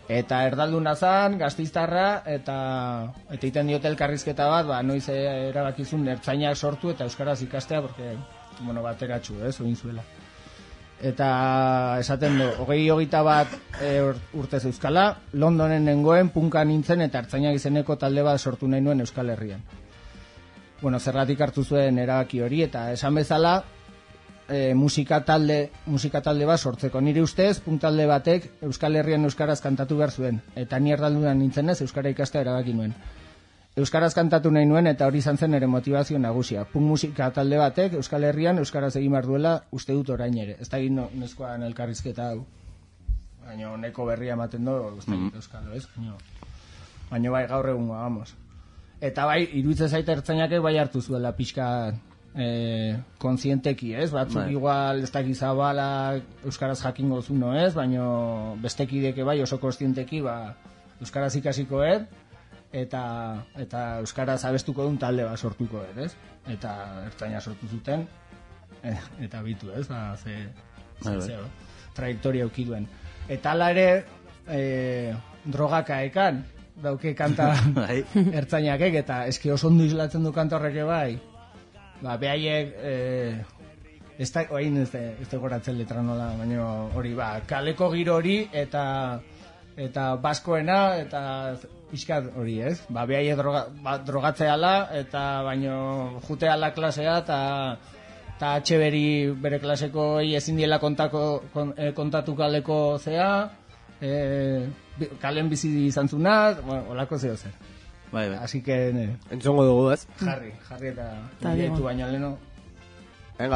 Eta erdalduna zan, Gasteiztarra, eta egiten diote elkarrizketa bat, noiz erabakizun ertzainak sortu eta euskaraz ikastea, porque, bateratxu, oin zuela. Eta esaten du, 21 urtez euskala, Londonen nengoen punka nintzen eta ertzainak izeneko talde bat sortu nahi nuen Euskal Herrian. Zergatik hartu zuen erabaki hori, eta esan bezala, musika talde bat sortzeko. Nire ustez, puntalde batek Euskal Herrian euskaraz kantatu behar zuen, eta ni erdaldunan nintzenez euskara ikastea erabaki nuen. Euskaraz kantatu nahi nuen eta hori izan zen ere motivazio nagusia. Punk musika talde batek Euskal Herrian euskaraz egin behar duela uste dut orain ere. Ez da egin neskoan elkarrizketa hau. Baina neko berria ematen du, euskalo, ez? Baina bai gaur egungoa, vamos. Eta bai, iruditzen zaite ertzainak bai hartu zuela pixka kontzienteki, ez? Batzuk igual ez da gizabala euskaraz jakingo zuno, ez? Baina bestekideke bai oso kontzienteki euskaraz ikasiko, eta euskaraz abestuko duen talde bat sortuko, ez? Eta ertzaina sortu zuten, eta bitu, ez? Trajektoria aukiduen. Eta ala ere, drogaka ekan, dauke kanta ertzainakek, eta eski oso ondo islatzen du kanta horreke bai. Behaiek, ez da goratzen letra nola, baina hori, kaleko giro hori, eta baskoena, eta pixkat hori, ez? Behaiek drogatzeala, eta baino juteala klasea, eta atxeberi bere klaseko ezin diela kontatu kaleko zea, kalen bizi izan zunat, olako zeo zer. Así que... Entzongo dugu, ez? Jarri eta dietu baino leno. Venga.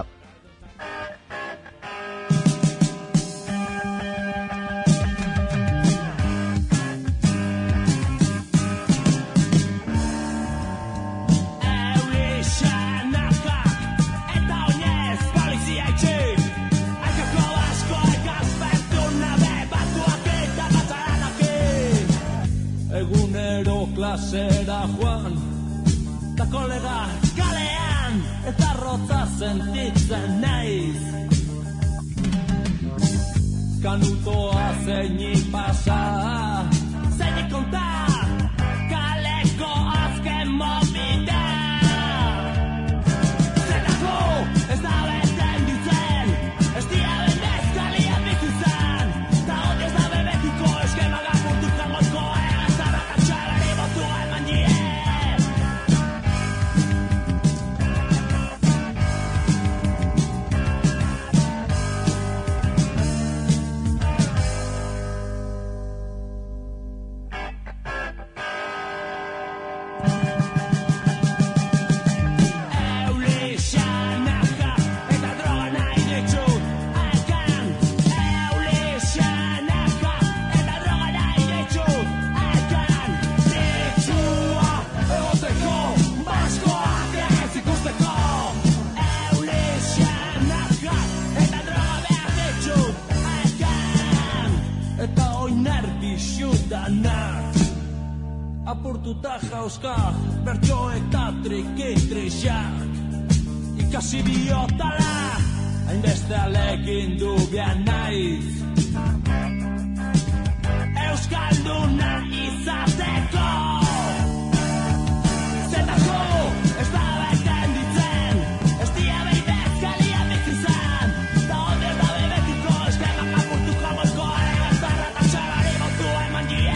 Klasera joan, ta kolega kalean, eta rotza sentitzen naiz. Kanutoa zeinik pasa, zeinik konta, kaleko azken mobita. Zetako ez da beten ditzen, ez dia bendezkalia bizizan, ta hori ez da bebetiko eskema gapurtu jamozko apurtuta jauzka bertsoek ta trikitrizak ikasi biotala hainbeste alekin du bian naiz euskalduna izateko zetako ez da beten ditzen ez dia behidezkalia bizizan da hori ez da bebetiko eskemak apurtu jamozko zarra eta txabari botu eman die.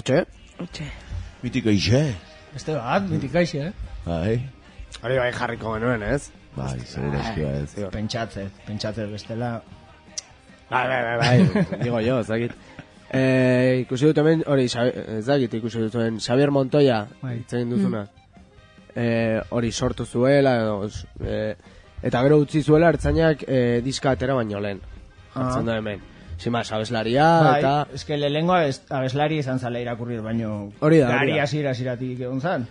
Hortxe? Hortxe. Mitika ixe. Beste bat, mitika ixe, Bai. Hori bai jarriko genuen, ez? Bai, zer eskia ez. Pentsatze bestela. Bai, digo jo, ezagit. Ikusi dut hemen, hori, ezagit, ikusi dut hemen, Xavier Montoya, itzegin duzuna. Hori sortu zuela, eta gero utzi zuela ertzainak diska atera baino lehen. Jartzen da hemen. Simaz, abeslaria, eta... Ez que lehengo abeslari izan zala irakurri, baino... Hori da, gari asiratik egon zan.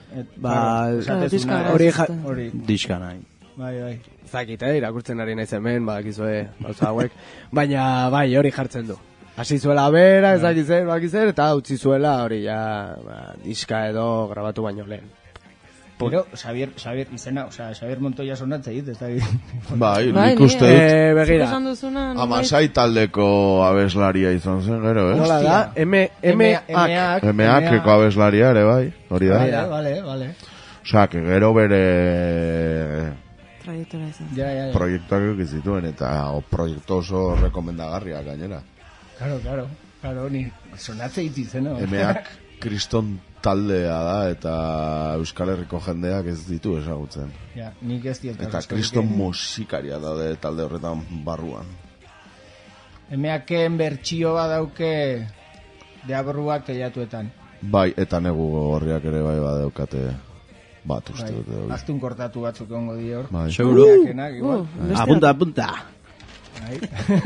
Hori... Diska nahi. Bai. Zakit, irakurtzen ari naiz hemen, badakizue, gauza hauek. Baina, bai, hori jartzen du. Hasi zuela bera, bakizer, eta utzi zuela, hori, diska edo grabatu baino lehen. Pero Xavier izena, Xavier Montoya sonatzen dit, ez da... Bai, nik uste dut... Begira. Amasai taldeko abeslaria izan zen, gero, eh? Nola da? M.A.K.eko abeslaria ere, bai, hori da. Vale. Osea, que gero bere... Trayektoria izan. Proiektuak egizituen, eta proiektu oso rekomendagarria gainera. Claro, ni sonatzen dit izena. M.A.K. Kriston taldea da, eta Euskal Herriko jendeak ez ditu ezagutzen. Ja, nik ez diet. Eta kriston musikaria daude talde horretan barruan. M.A.K.en bertsio badauke deabruak teiatuetan. Bai, eta negu gorriak ere bai badaukate bat uste dute. Aztun kortatu batzuk ongo di hor. Bai. Seguro. Apunta. Bai.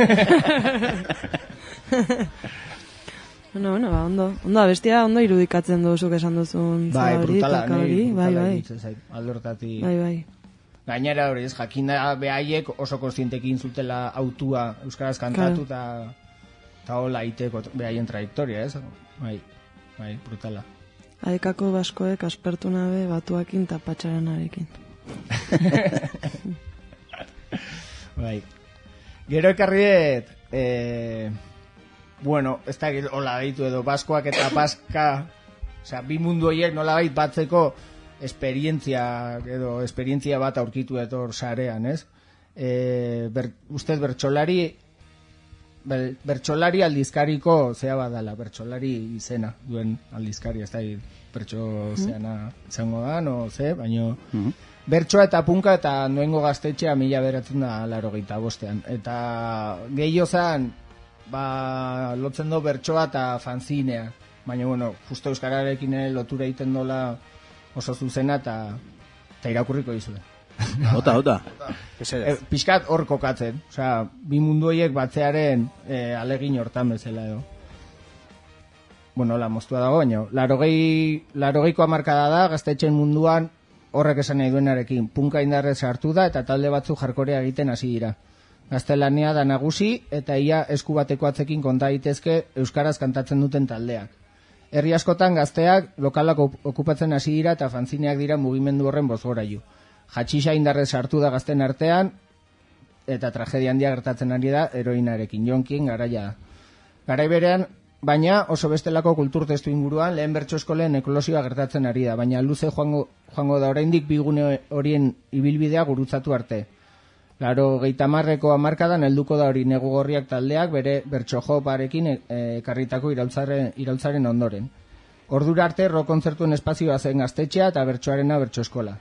Bueno, ondo bestia ondo irudikatzen duzuk esan duzun bai, brutala, bai. Aldortati. Bai. Gainera hori ez, jakinda behaiek oso konstientekin zutela autua euskaraz kantatu eta hola iteko behaien trajektoria, ez? Bai, brutala. Adekako baskoek aspertu nabe batuakin eta patxaranarekin. Bai. Gero ekarri dut... Bueno, ez da hola daitu edo baskoak eta baska, osea, bi mundu horiek nola bait batzeko esperientzia bat aurkitu etor sarean, ez? Ustez bertsolari aldizkariko zea badala, bertsolari izena duen aldizkari, ez da bertso zeana izango da, no, ze, baino... Bertsoa eta punka eta noengo gaztetxea 1985. Eta gehiago zan, lotzen do bertsoa eta fanzinea. Baina, bueno, justo euskararekin lotura egiten dola oso zuzena eta irakurriko dizue. Ota. Piskat hor kokatzen. Osea, bi mundu horiek batzearen alegin hortan bezala edo. Bueno, la moztua dago, baina 80ko hamarkada da, gaztetxen munduan horrek esan nahi duenarekin. Punka indarrez hartu da eta talde batzu jarkorea egiten hasi dira. Gaztelania da nagusi eta ia esku bateko atzekin konta daitezke euskaraz kantatzen duten taldeak. Herri askotan gazteak lokalak okupatzen hasi dira eta fanzineak dira mugimendu horren bozgorailu. Jatxixa indarrez hartu da gazten artean eta tragedia handia gertatzen ari da heroinarekin, jonkien garaia da. Garai berean, baina oso bestelako kulturtestu inguruan lehen bertso eskolen eklosioa gertatzen ari da, baina luze joango da oraindik bigune horien ibilbidea gurutzatu arte. 80ko hamarkadan helduko da hori negu gorriak taldeak bere bertso-joparekin ekarritako iraultzaren ondoren. Ordura arte rock kontzertuen espazioa zen gaztetxea eta bertsoarena bertso eskola.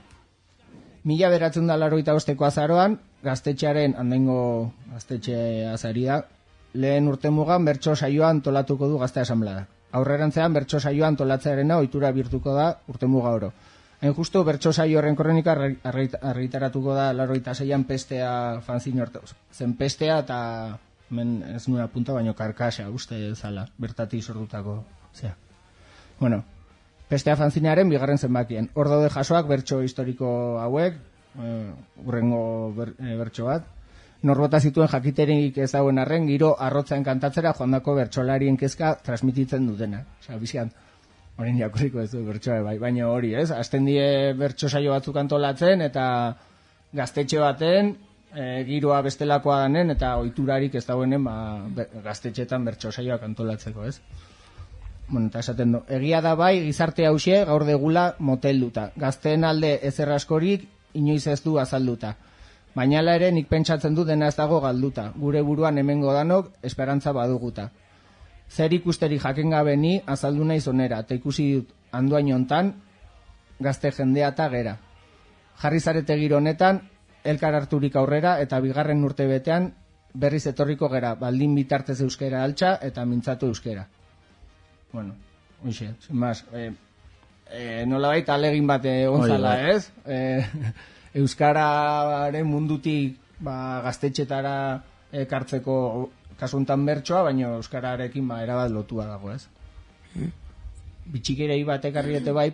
1985ko azaroan, gaztetxearen handengo gaztetxe azari da, lehen urtemugan bertso saioa antolatuko du gazte asanblada. Aurrerantzean bertso saioa antolatzearena ohitura bihurtuko da urtemuga oro. Hain justu, bertso saio horren kronika argitaratuko da 86an pestea fanzin hortu. Zen pestea eta, ez nuen apunta, baino karkasa, uste zala, bertati sortutako, zea. Bueno, pestea fanzinearen bigarren zenbakien. Hor daude jasoak bertso historiko hauek, urrengo bertso bat. Norbota zituen jakiterik ez dauen arren, giro arrotzean kantatzera joandako bertsolarien kezka transmititzen dutena. Osea, bizian. Horin jakuriko ez du bertsoa, baina hori, ez? Azten die bertso saio batzuk antolatzen eta gaztetxe baten giroa bestelakoa danen eta ohiturarik ez dagoenen gaztetxetan bertso saioak antolatzeko, ez? Bueno, eta esaten du. Egia da bai, gizarte hauxe gaur degula motelduta. Gazteen alde ezer askorik inoiz ez du azalduta. Baina ere nik pentsatzen du dena ez dago galduta. Gure buruan hemengo danok esperantza baduguta. zer ikusteri jaken gabe ni azaldu naiz onera, eta ikusi dut anduain hontan gazte jendea eta gera. Jarri zarete giro honetan, elkar harturik aurrera, eta bigarren urte betean berriz etorriko gera, baldin bitartez euskera altxa eta mintzatu euskera. Bueno, oixe, sin más, nolabait alegin bat onzala, ez? Euskararen mundutik gaztetxetara ekartzeko kasuntan bertsoa, baina euskararekin erabat lotua dago, ez? Bitxikirei bat ekarriete bai,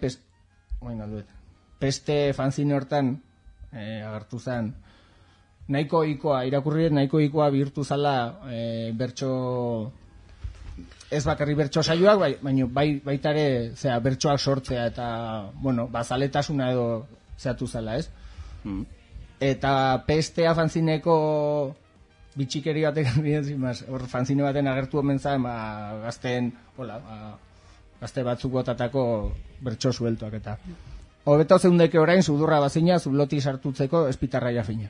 peste fanzine hortan agertu zen, nahiko ikoa, irakurriet nahiko ikoa bihurtu zala bertso, ez bakarri bertso saioak, baina baitare bertsoak sortzea eta, bueno, bazaletasuna edo zehatu zala, ez? Eta pestea fanzineko bitxikeri batek hor fanzine baten agertu omen zen gazte batzuk botatako bertso sueltoak eta hobeto zeundeke orain sudurra bazina zubloti sartutzeko espitarraia fina.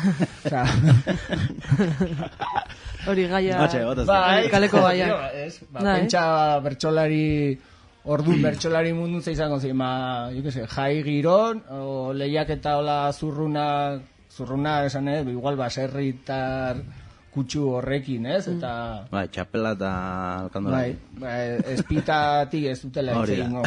Hori gaia kaleko gaia. Pentsa bertsolari orduan bertsolari mundu izango zen, jai giron, o lehiak eta hola zurruna esan, igual baserritar kutsu horrekin, ez? Eta... txapela eta alkandola. Espitatik ez dutela itxeingo.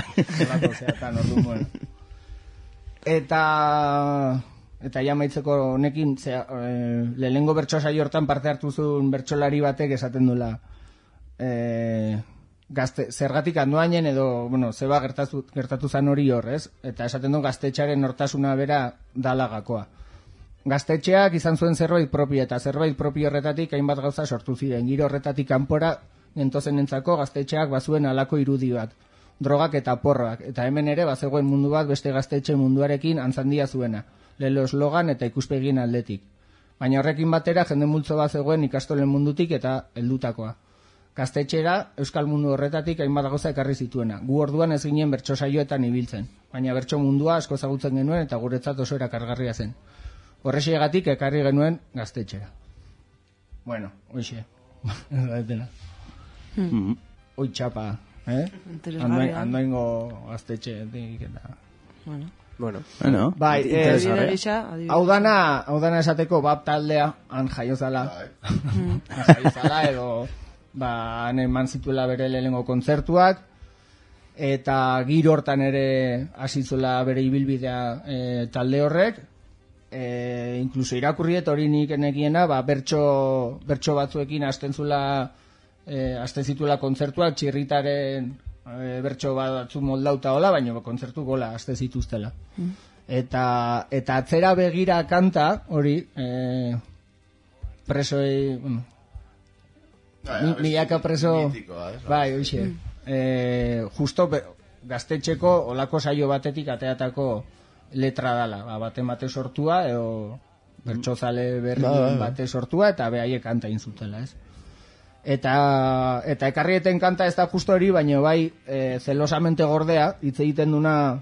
Eta jamaitzeko honekin, lehenengo bertso saio hortan parte hartu zuen bertsolari batek esaten duela zergatik andoainen edo, zeba gertatu zan hori horrez, eta esaten du gaztetxearen nortasuna bera dalagakoa. Gaztetxeak izan zuen zerbait propio, eta zerbait propio horretatik hainbat gauza sortu ziren. Giro horretatik kanpora gentozen entzako gaztetxeak bazuen alako irudi bat, drogak eta porroak, eta hemen ere bazegoen mundu bat beste gaztetxe munduarekin antzandia zuena, lelo eslogan eta ikuspegien aldetik. Baina horrekin batera jende multzo bat zegoen ikastolen mundutik eta heldutakoa. Gaztetxera, euskal mundu horretatik hainbat gauza ekarri zituena. Gu orduan ez ginen bertso saioetan ibiltzen, baina bertso mundua asko ezagutzen genuen eta guretzat oso erakargarria zen. Horrexegatik ekarri genuen gaztetxera. Bueno, hoxe. Hoi txapa, andoingo gaztetxe eta... Bueno. Bai, hau dana esateko bap taldea han jaiozala. Han jaiozala edo han eman zituela bere lehenengo kontzertuak eta giro hortan ere hasitzula bere ibilbidea talde horrek. Inkluso irakurriet hori nik enekiena bertso batzuekin hasten zituela kontzertuak txirritaren bertso batzu moldauta hola, baina kontzertu gola hasten zituztela. Eta atzera begira kanta hori presoei milaka preso bai, oixe justo gaztetxeko olako saio batetik ateatako letra dala, bate sortua edo bertsozale berri bate sortua eta behaiek kanta inzutela, ez? Eta ekarrieten kanta ez da justo hori, baina bai zelosamente gordea, hitz egiten duna,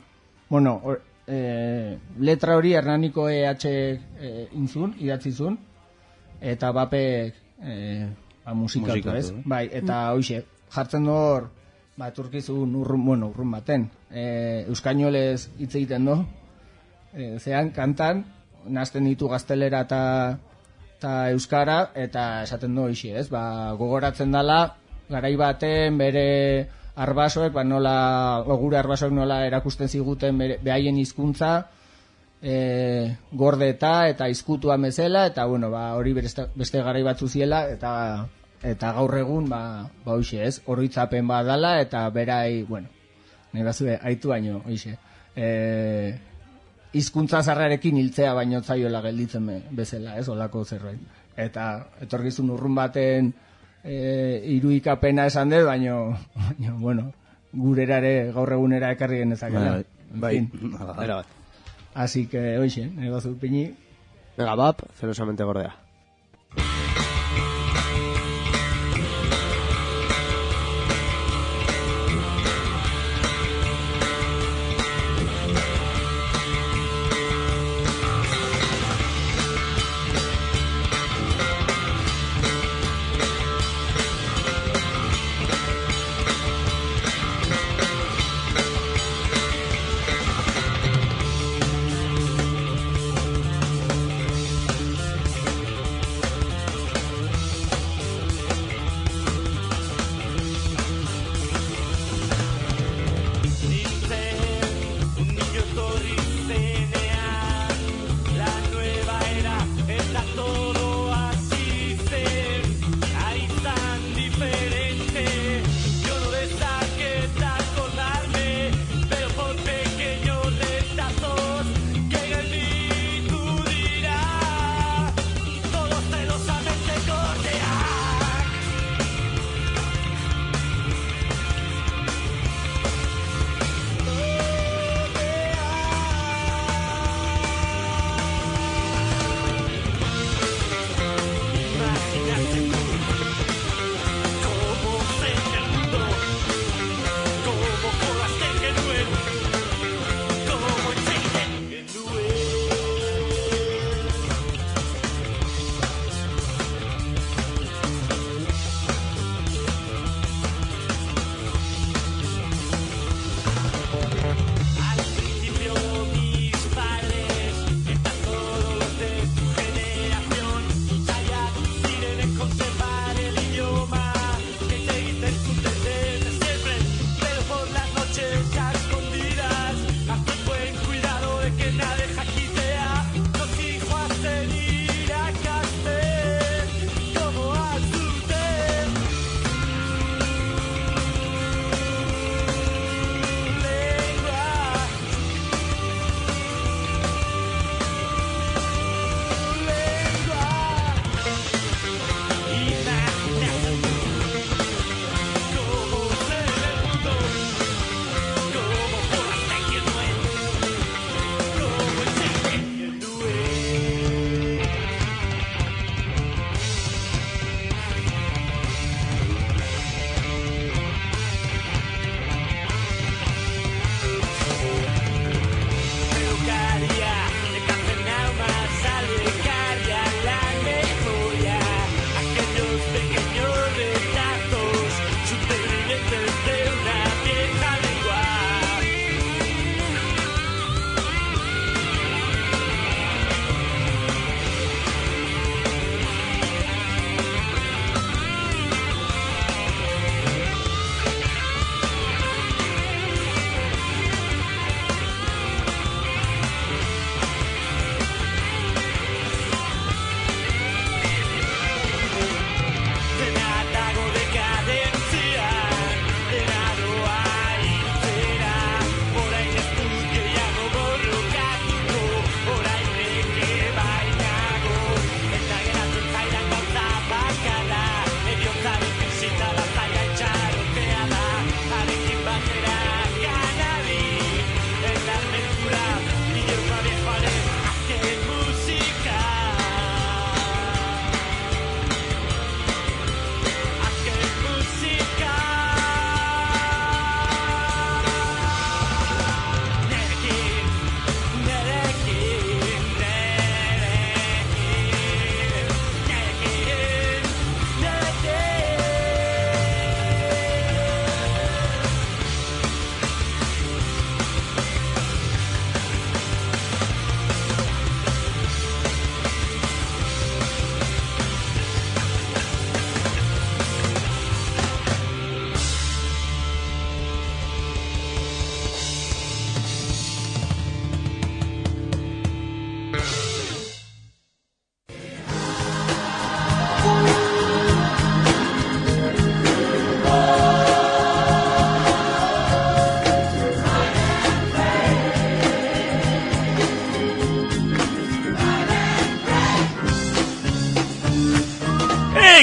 letra hori Hernaniko EH inzun, idatzizun, eta bapek musikatu, ez? Bai, eta hoxe, jartzen du hor, turkizun urrun baten, euskainolez hitz egiten du, zean kantan, nazten ditu gaztelera eta euskara, eta esaten du hoxe, ez? Gogoratzen dala, garai baten bere arbasoek, gure arbasoek nola erakusten ziguten behaien hizkuntza gordeta eta izkutua mezela, eta hori beste garai batzu ziela, eta gaur egun hoxe, ez? Oroitzapen bat dala, eta berai, nahi bazue, haitu baino, hoxe, hizkuntza zarrarekin hiltzea baino zaiola gelditzen bezala, ez, olako zerbait. Eta etorkizun urrun baten irudikapena esan dut, baino, gurerare gaur egunera ekarri genezakela. Bai. Así que, hoxe, nahi bazu pini. Venga, bap, celosamente gordea.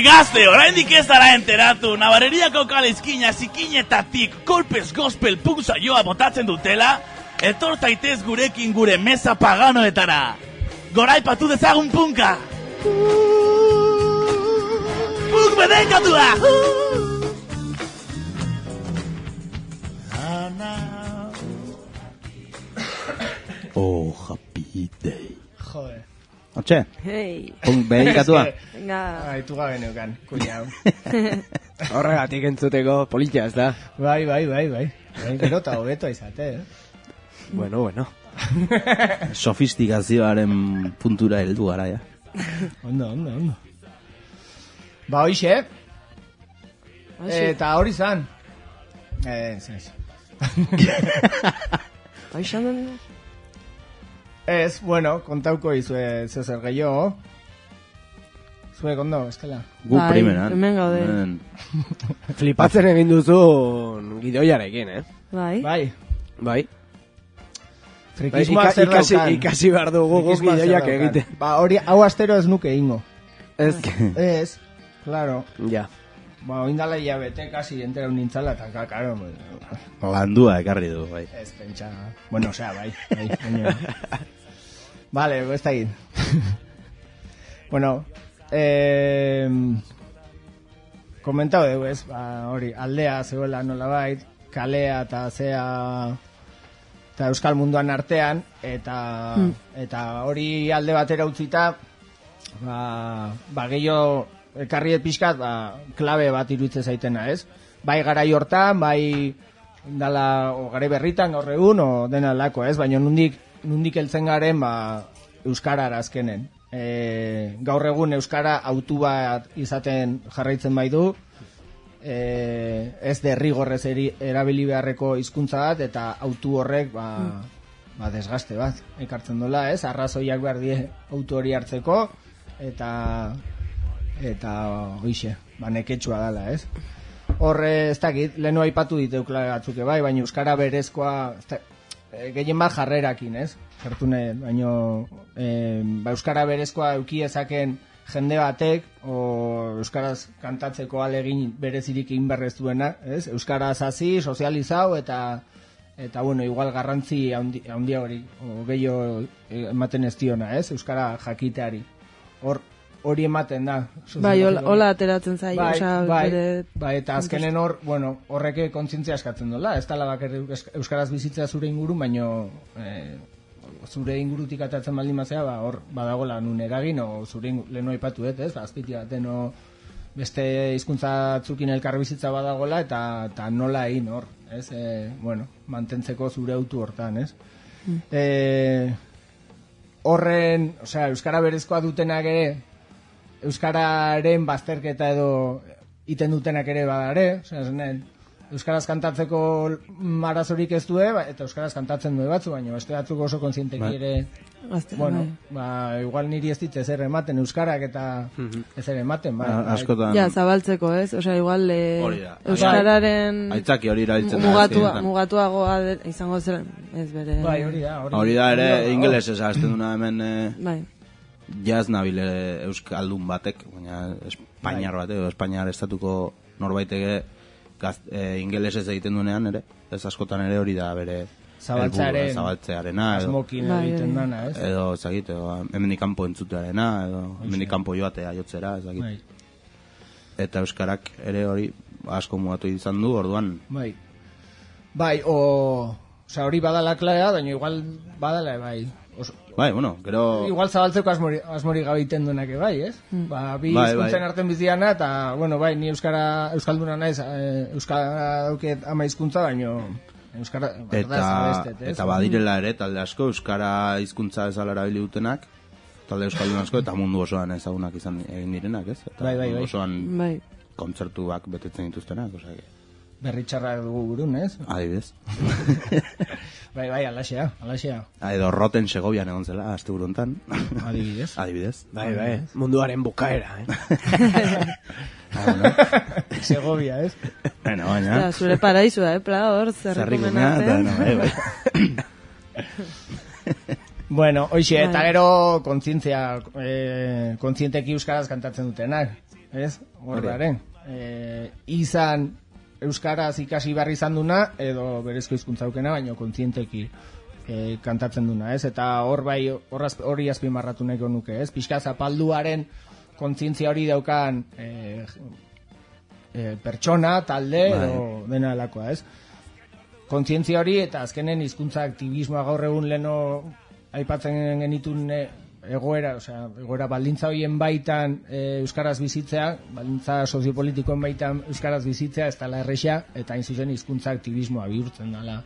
gazte, oraindik ez dara enteratu, Navarreriako kale izkina zikinetatik kolpez gospel punk saioa botatzen dutela, etor zaitez gurekin gure mesa paganoetara. Goraipatu dezagun punka! Punk bedekatua! Oh, happy day. Joder. Otxe? Hey. Punk bedekatua? Venga. Aitu gabe neukan, kuñau. Horregatik entzuteko politia, ez da? Bai. Gero eta hobeto izate, Bueno. Sofistikazioaren puntura heldu gara, ja. Ondo. Ba, hoxe. Eta hori zan. Ez. Hoxe den? Ez, bueno, kontauko izue zer gehiago. Zue kondo, estela? Gu primeran. Hemen gaude. Flipatzen egin duzu gidoiarekin, Bai. Frikismoa zer daukan. Ikasi behar dugu guk gidoiak egite. Ba, hori, hau astero ez nuke ingo. Ez, claro. Ja. Ba, oindala hilabete, kasi entera nintzala, eta karo. Landua ekarri du, bai. Ez, pentsa. Bueno, osea, bai. Vale, ez da egin. Bueno, komentau dugu, ez? Ba, hori, aldea zeuela nolabait, kalea eta zea eta euskal munduan artean, eta hori alde batera utzita, ba gehiago ekarriet pixkat, klabe bat iruditzen zaitena, ez? Bai garai hortan, bai dala garai berritan, gaur egun, o dena lako, ez? Baina nundik heltzen garen, euskarara azkenen. Gaur egun euskara autu bat izaten jarraitzen bai du, ez derrigorrez erabili beharreko hizkuntza bat, eta autu horrek desgaste bat ekartzen dola, ez? Arrazoiak behar die autu hori hartzeko, eta hoixe, neketsua dala, ez? Horre, ez dakit, lehenu aipatu diteukla batzuke bai, baina euskara berezkoa gehien bat jarrerakin, ez? Gertune, baina euskara berezkoa eukiezaken jende batek, o euskaraz kantatzeko alegin berezirik egin berrez duena, ez? Euskaraz hasi, sozializau, eta bueno, igual garrantzi handia hori, o gehiago ematen ez diona, ez? Euskara jakiteari. Hori ematen da. Bai, hola ateratzen zai. Bai, eta azkenen horreke kontzientzia eskatzen dola. Ez tala bakar euskaraz bizitzea zure inguru, baino zure ingurutik atatzen baldin mazea, hor badagola nun eragin, o zure lehenu aipatu ez, azpiti baten beste hizkuntza atzukin elkar bizitza badagola, eta nola egin hor, ez? Mantentzeko zure autu hortan, ez? Horren, osea, euskara berezkoa dutenak ere, euskararen bazterketa edo iten dutenak ere badare, osea, euskaraz kantatzeko arazorik ez du, eta euskaraz kantatzen du batzu, baina beste batzuk oso kontzienteki ere, igual niri ez dit ezer ematen euskarak eta ezer ematen, askotan. Ja, zabaltzeko, ez? Osea, igual euskararen aitzaki hori erabiltzen mugatuagoa izango zer, ez bere. Bai, hori da ere ingelesez hasten duna hemen jaz nabile euskaldun batek, baina Espainiar batek, Espainiar estatuko norbaiteke ingelesez egiten duenean ere, ez askotan ere hori da bere zabaltzearena asmokin egiten dana, ez? Edo, ezagit, hemendik kanpo entzutearena, edo hemendik kanpo joatea jotzera, ezagit. Eta euskarak ere hori asko mugatu izan du, orduan. Bai, hori badala klarea, baina igual badala, Bai, bueno, gero... Igual zabaltzeko asmori gabiten duenak, bai, ez? Bi hizkuntzen arten biziana, eta, bueno, bai, ni euskalduna naiz, euskara dauket ama hizkuntza, baino... Eta badirela ere, talde asko, euskara hizkuntza ezala erabili dutenak, talde euskaldun asko, eta mundu osoan ezagunak izan egin direnak, ez? Eta mundu osoan kontzertuak betetzen dituztenak, osea... Berritxarrak dugu burun, ez? Adibidez. Bai, alaxea. Edo Roten Segovian egon zela, azte buruntan. Adibidez. Bai, munduaren bukaera, Segovia, ez? Baina. Zure paraizua, pla hor, zerrikumen artean. Bueno, hoxe, eta gero kontzienteki euskaraz kantatzen dutenak, ez? horrearen. Izan euskaraz ikasi behar izan duna, edo berezko hizkuntza aukena, baina kontzienteki kantatzen duna, ez? Eta hori azpimarratu nahiko nuke, ez? Pixka zapalduaren kontzientzia hori daukan pertsona, talde, edo dena alakoa, ez? Kontzientzia hori eta azkenen hizkuntza aktivismoa gaur egun leno aipatzen genitun egoera baldintza horien baitan euskaraz bizitzea, baldintza soziopolitikoen baitan euskaraz bizitzea, ez dela erresa, eta hain zuzen hizkuntza aktivismoa bihurtzen dela.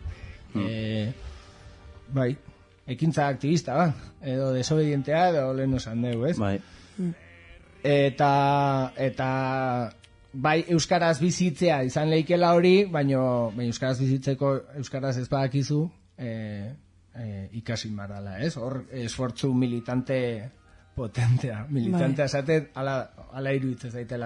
Bai, ekintza aktivista, edo desobedientea, edo lehen osan dugu, ez? Bai. Eta bai euskaraz bizitzea izan leikela hori, baina euskaraz bizitzeko euskaraz ez badakizu ikasi marala, ez? Hor esfortzu militante potentea, militantea esatet ala iruditzen zaitela.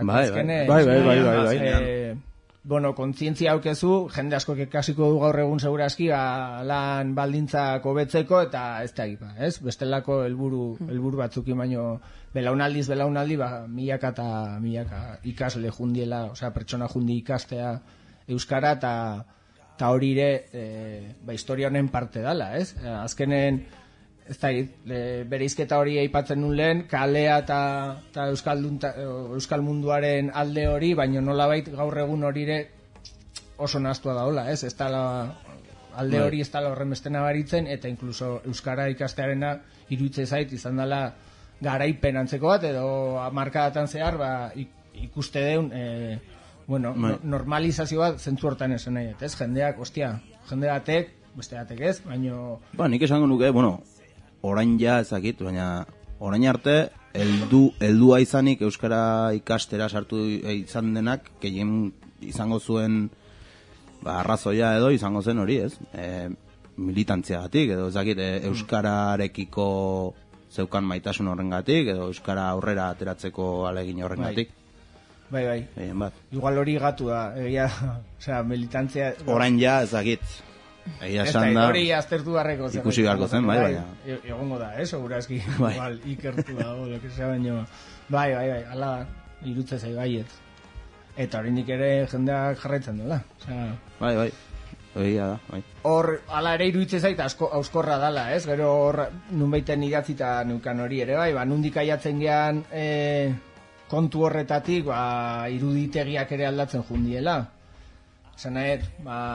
Bai. Bueno, kontzientzia aukezu, jende asko ikasiko du gaur egun segurazki lan baldintzak hobetzeko eta ez da egipa, ez? Bestelako helburu batzukin baino belaunaldi, milaka eta milaka ikasle jundiela, osea, pertsona jundi ikastea euskara eta hori ere historia honen parte dala, ez? Azkenen, ez da, bere izketa hori aipatzen nun lehen, kalea eta euskal munduaren alde hori, baina nolabait gaur egun hori ere oso nahastua daola, ez? Ez dala, alde hori ez dala horren beste nabaritzen, eta inkluso euskara ikastearena iruditze zait izan dela garaipen antzeko bat, edo hamarkadatan zehar, ikuste deun, normalizazio bat zentzu hortan esan nahi, ez? Jendeak, jende batek, beste batek ez, baino... Nik esango nuke, orain ja ezakit, baina orain arte heldua izanik euskara ikastera sartu izan denak, gehien izango zuen arrazoia edo izango zen hori, ez? Militantziagatik, edo ezakit, euskararekiko zeukan maitasun horrengatik, edo euskara aurrera ateratzeko alegin horrengatik. Bai. Igual hori gatu da, militantzia... Orain ja ezakit. Egia esan da, hori aztertu barreko zen. Ikusi beharko zen, bai. Egongo da, segurazki. Igual, ikertu da, lo que sea, baino. Bai, ala, irutze zai baiet. Eta horindik ere jendeak jarraitzen dela. Bai. Egia da, bai. Hor, ala ere iruditze zait auskorra dala, ez? Gero hor, nunbaiten idatzita neukan hori ere, bai. Nundik aiatzen gean kontu horretatik, iruditegiak ere aldatzen jundiela. Zanaet,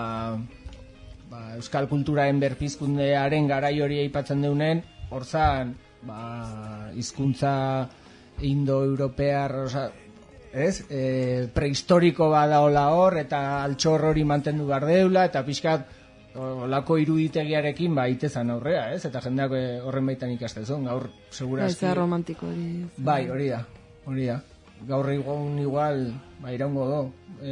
euskal kulturaen berpizkundearen garai hori aipatzen deunen, horzan, hizkuntza indo-europear, ez? Prehistoriko badaola hor, eta altxor hori mantendu behar deula, eta pixkat olako iruditegiarekin itezan aurrea, ez? Eta jendeak horren baitan ikastezun, gaur segurazki... Baita romantiko hori. Bai, hori da. Gaur egun igual, iraungo do,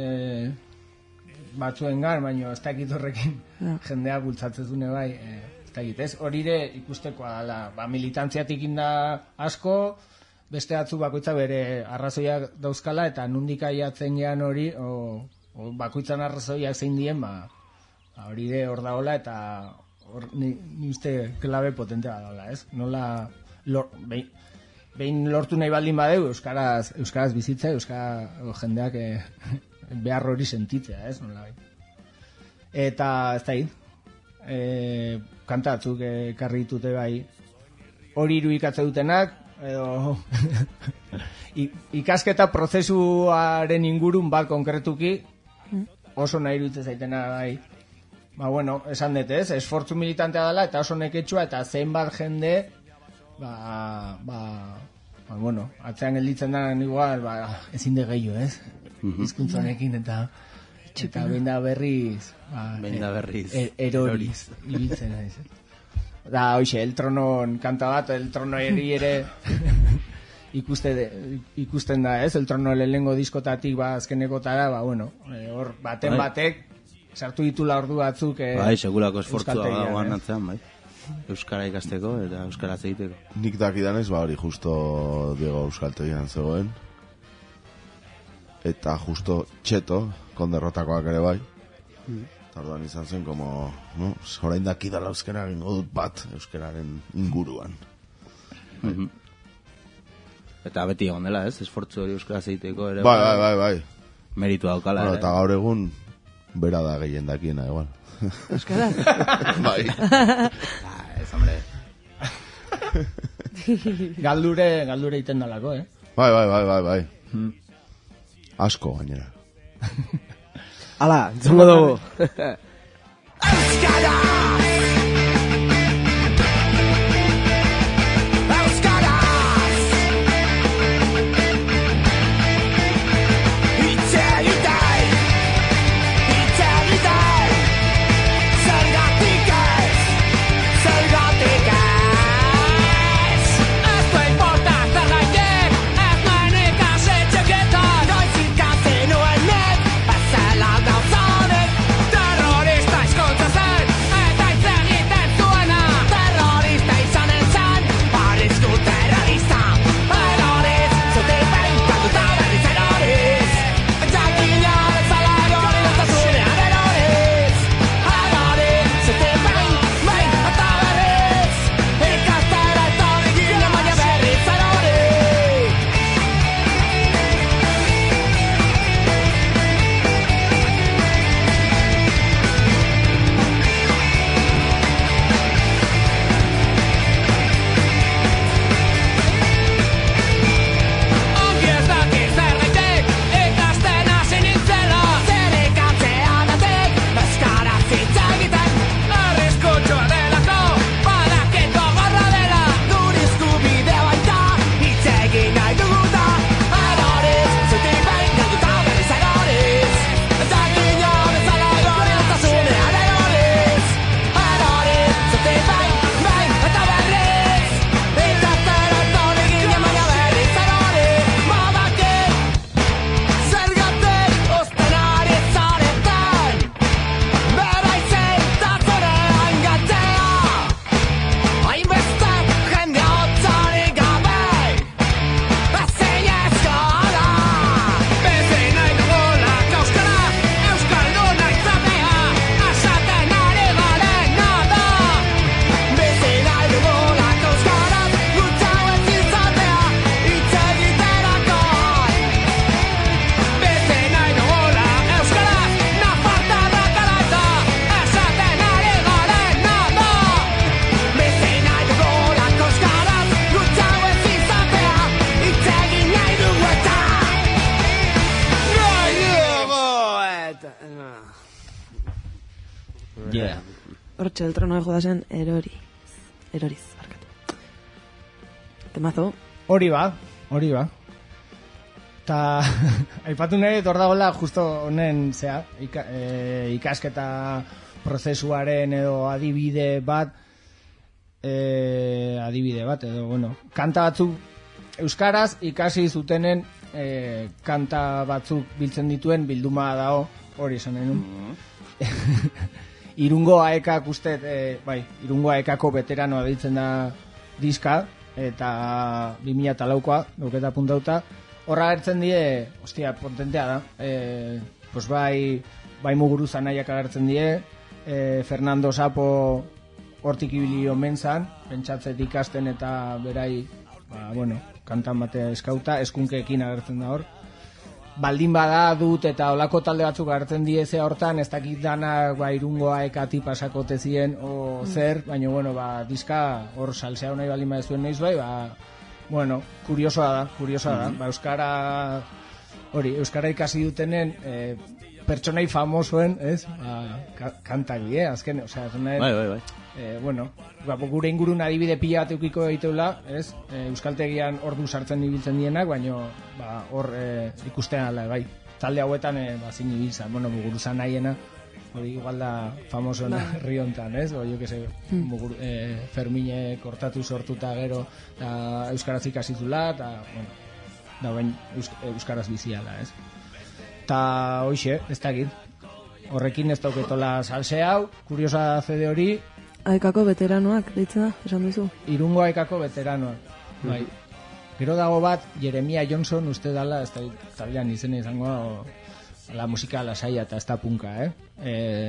batzuen gar, baina ez dakit horrekin jendeak bultzatzen dune bai, ez dakit, ez? Hori ere ikustekoa dela, militantziatik inda asko, beste batzu bakoitza bere arrazoiak dauzkala, eta nundik aiatzen gean hori, bakoitzan arrazoiak zein dien, hori ere hor daola, eta ni uste klabe potentea daola, ez? Nola, behin lortu nahi baldin badeu, euskaraz bizitza, jendeak behar hori sentitzea, ez? Nola bai. Eta, ez da kantatzuk ekarri ditute bai, hori irudikatze dutenak, edo ikasketa prozesuaren ingurun bat konkretuki oso nahi iruditzen zaitena bai. Esan dut, ez? Esfortzu militantea dela eta oso neketsua eta zenbat jende atzean gelditzen da igual, ezin de gehiago, ez? Hizkuntzanekin eta behin da berriz eroriz ibiltzen ez. Da, hoxe, El Tronon kanta bat, El Trono ere ikusten da, ez? El Trono lehenengo diskotatik azkenekotara, hor batek sartu ditula ordu batzuk segurako esfortzua dagoan atzean, bai. Euskara ikasteko eta euskaraz egiteko. Nik dakidanez, hori justo Diego Euskaltegian zegoen. Eta justo Txeto, konderrotakoak ere bai. Tarduan izan zen, orain dakidala euskara egingo dut bat, euskararen inguruan. Eta beti egon dela, ez? Esfortzu hori euskaraz egiteko ere. Bai. Meritu daukala, bueno, eta gaur egun bera da gehien dakiena, igual. Euskaraz? Bai. Ez, hombre. Galdure iten dalako, eh? Bai. Asko gainera. Ala, entzungo dugu. Hortxe, el trono de Judasen eroriz, barkatu. Temazo. Hori ba. Ta aipatu nahi hor dagoela justo honen ikasketa prozesuaren edo adibide bat edo bueno, kanta batzuk euskaraz ikasi zutenen kanta batzuk biltzen dituen bilduma dago, hori esan nahi nun. Irungo AEKak ustet, Irungo AEKako veteranoa deitzen da diska, eta 2004koa, dauketa puntauta. Horra agertzen die, ostia, potentea da. Pues bai Muguruza nahiak agertzen die, Fernando Sapo hortik ibili omen zan, pentsatzet ikasten eta berai, kantan batea eskauta, eskunkeekin agertzen da hor. Baldin bada dut eta olako talde batzuk agertzen diezea hortan, ez dakit dana Irungo AEKati pasakote zien o zer, baina diska hor salsea nahi baldin badezuen noiz kuriosoa da. Euskara ikasi dutenen pertsonai famosoen, ez? Kantak azken, Bai. Gure ingurun adibide pila bat eukiko egiteula, ez? Euskaltegian ordu sartzen ibiltzen dienak, baina hor ikusten ala, bai. Talde hauetan zin ibiltzen, Muguruza nahiena, hori igual da famosoen herri hontan, ez? Fermine kortatu sortuta gero, euskaraz ikasizula, eta, da bain euskaraz biziala, ez? Ta hoxe, ez dakit. Horrekin ez dauketola salse hau, kuriosa CD hori. AEKako veteranoak, deitzen da, esan duzu? Irungo AEKako veteranoak, bai. Gero dago bat, Jeremia Johnson uste dala, ez da italian izena izango, la musika lasaia eta ez da punka,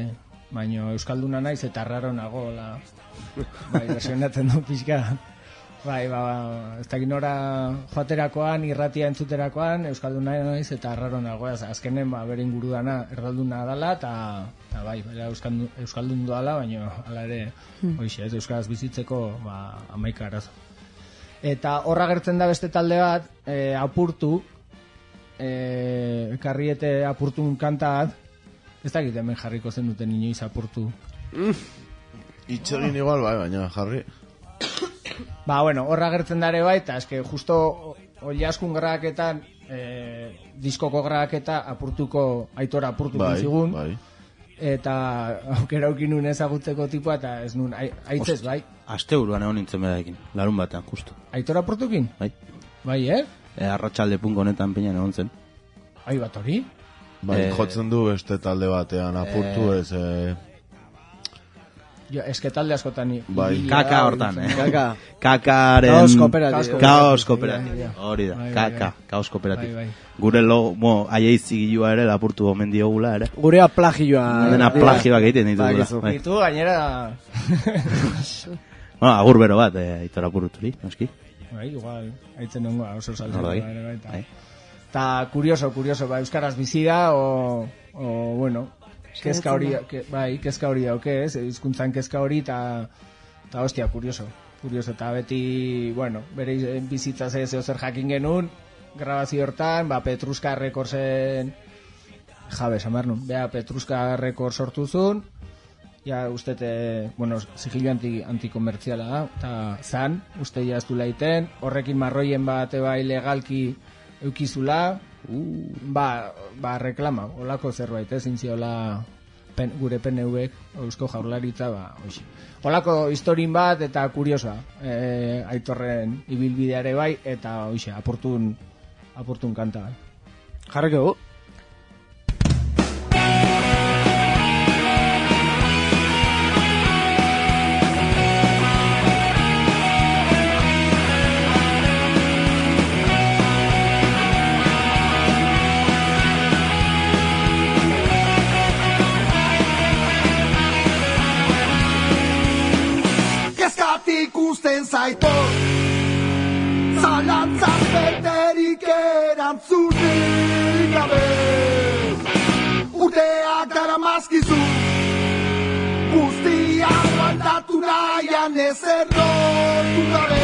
baina euskalduna naiz eta raro nago, versionatzen du pixka. Bai, ez dakit nora joaterakoan, irratia entzuterakoan, euskalduna naiz eta arraro nagoaz. Azkenen, bere ingurudana erdalduna dala, eta bai, euskaldun doala, baina hala ere, hoixe, ez euskaraz bizitzeko, 11 arazo. Eta horra gertzen da beste talde bat, apurtu, karriete apurtun kanta bat, ez dakit hemen jarriko zen duten inoiz apurtu. Itxegin igual, bai, baina jarri. Bueno, horra gertzen dare bai, eta eske justo Oilaskun grabaketan, diskoko grabaketa Aitora apurtuko zigun, bai. Eta aukera aukinun ezagutzeko tipua, eta ez nun, aitzez, bai. Asteburuan egon nintzen beraekin, larun batean, justu. Aitora apurtukin? Bai. Bai, Arratsalde.com honetan peñan egon zen. Bat hori? Bai, jotzen du beste talde batean apurtu ez... eske talde askotan... Bai, kaka hortan, Kakaren... Kaos Kooperatiba. Hori da, Kaos Kooperatiba. Gure logo, aieiz zigilua ere, lapurtu omen diogula ere. Gurea plagioa. Dena plagioak egiten ditugula. Ditu, gainera... Agur bero bat, Aitor apurturi, noski. Bai, igual, haitzen nongoa, oso saltzen. Eta kurioso, euskaraz bizi da, bueno... Kezka hori dauke, ez? Hizkuntzan kezka hori, eta hostia, kurioso, eta beti, bueno, bere bizitza zeo zer jakin genuen, grabazio hortan, Petruska Rekordsen, samar nun, Petruska Rekord sortuzun, ja, ustete, bueno, sigillo antikomertziala da, eta zan, uste jaztu laiten, horrekin marroien bat ilegalki eukizula, reklama, olako zerbait, zintziola gure PNV-ek, Eusko Jaurlaritza, olako historin bat eta kuriosa, Aitorren ibilbideare bai, eta apurtun kanta. Jarriko. Ikusten zaitor zalantzaz beterik erantzunik gabe urteak dara mazkizu guztia aguantatu nahian ezer lortu gabe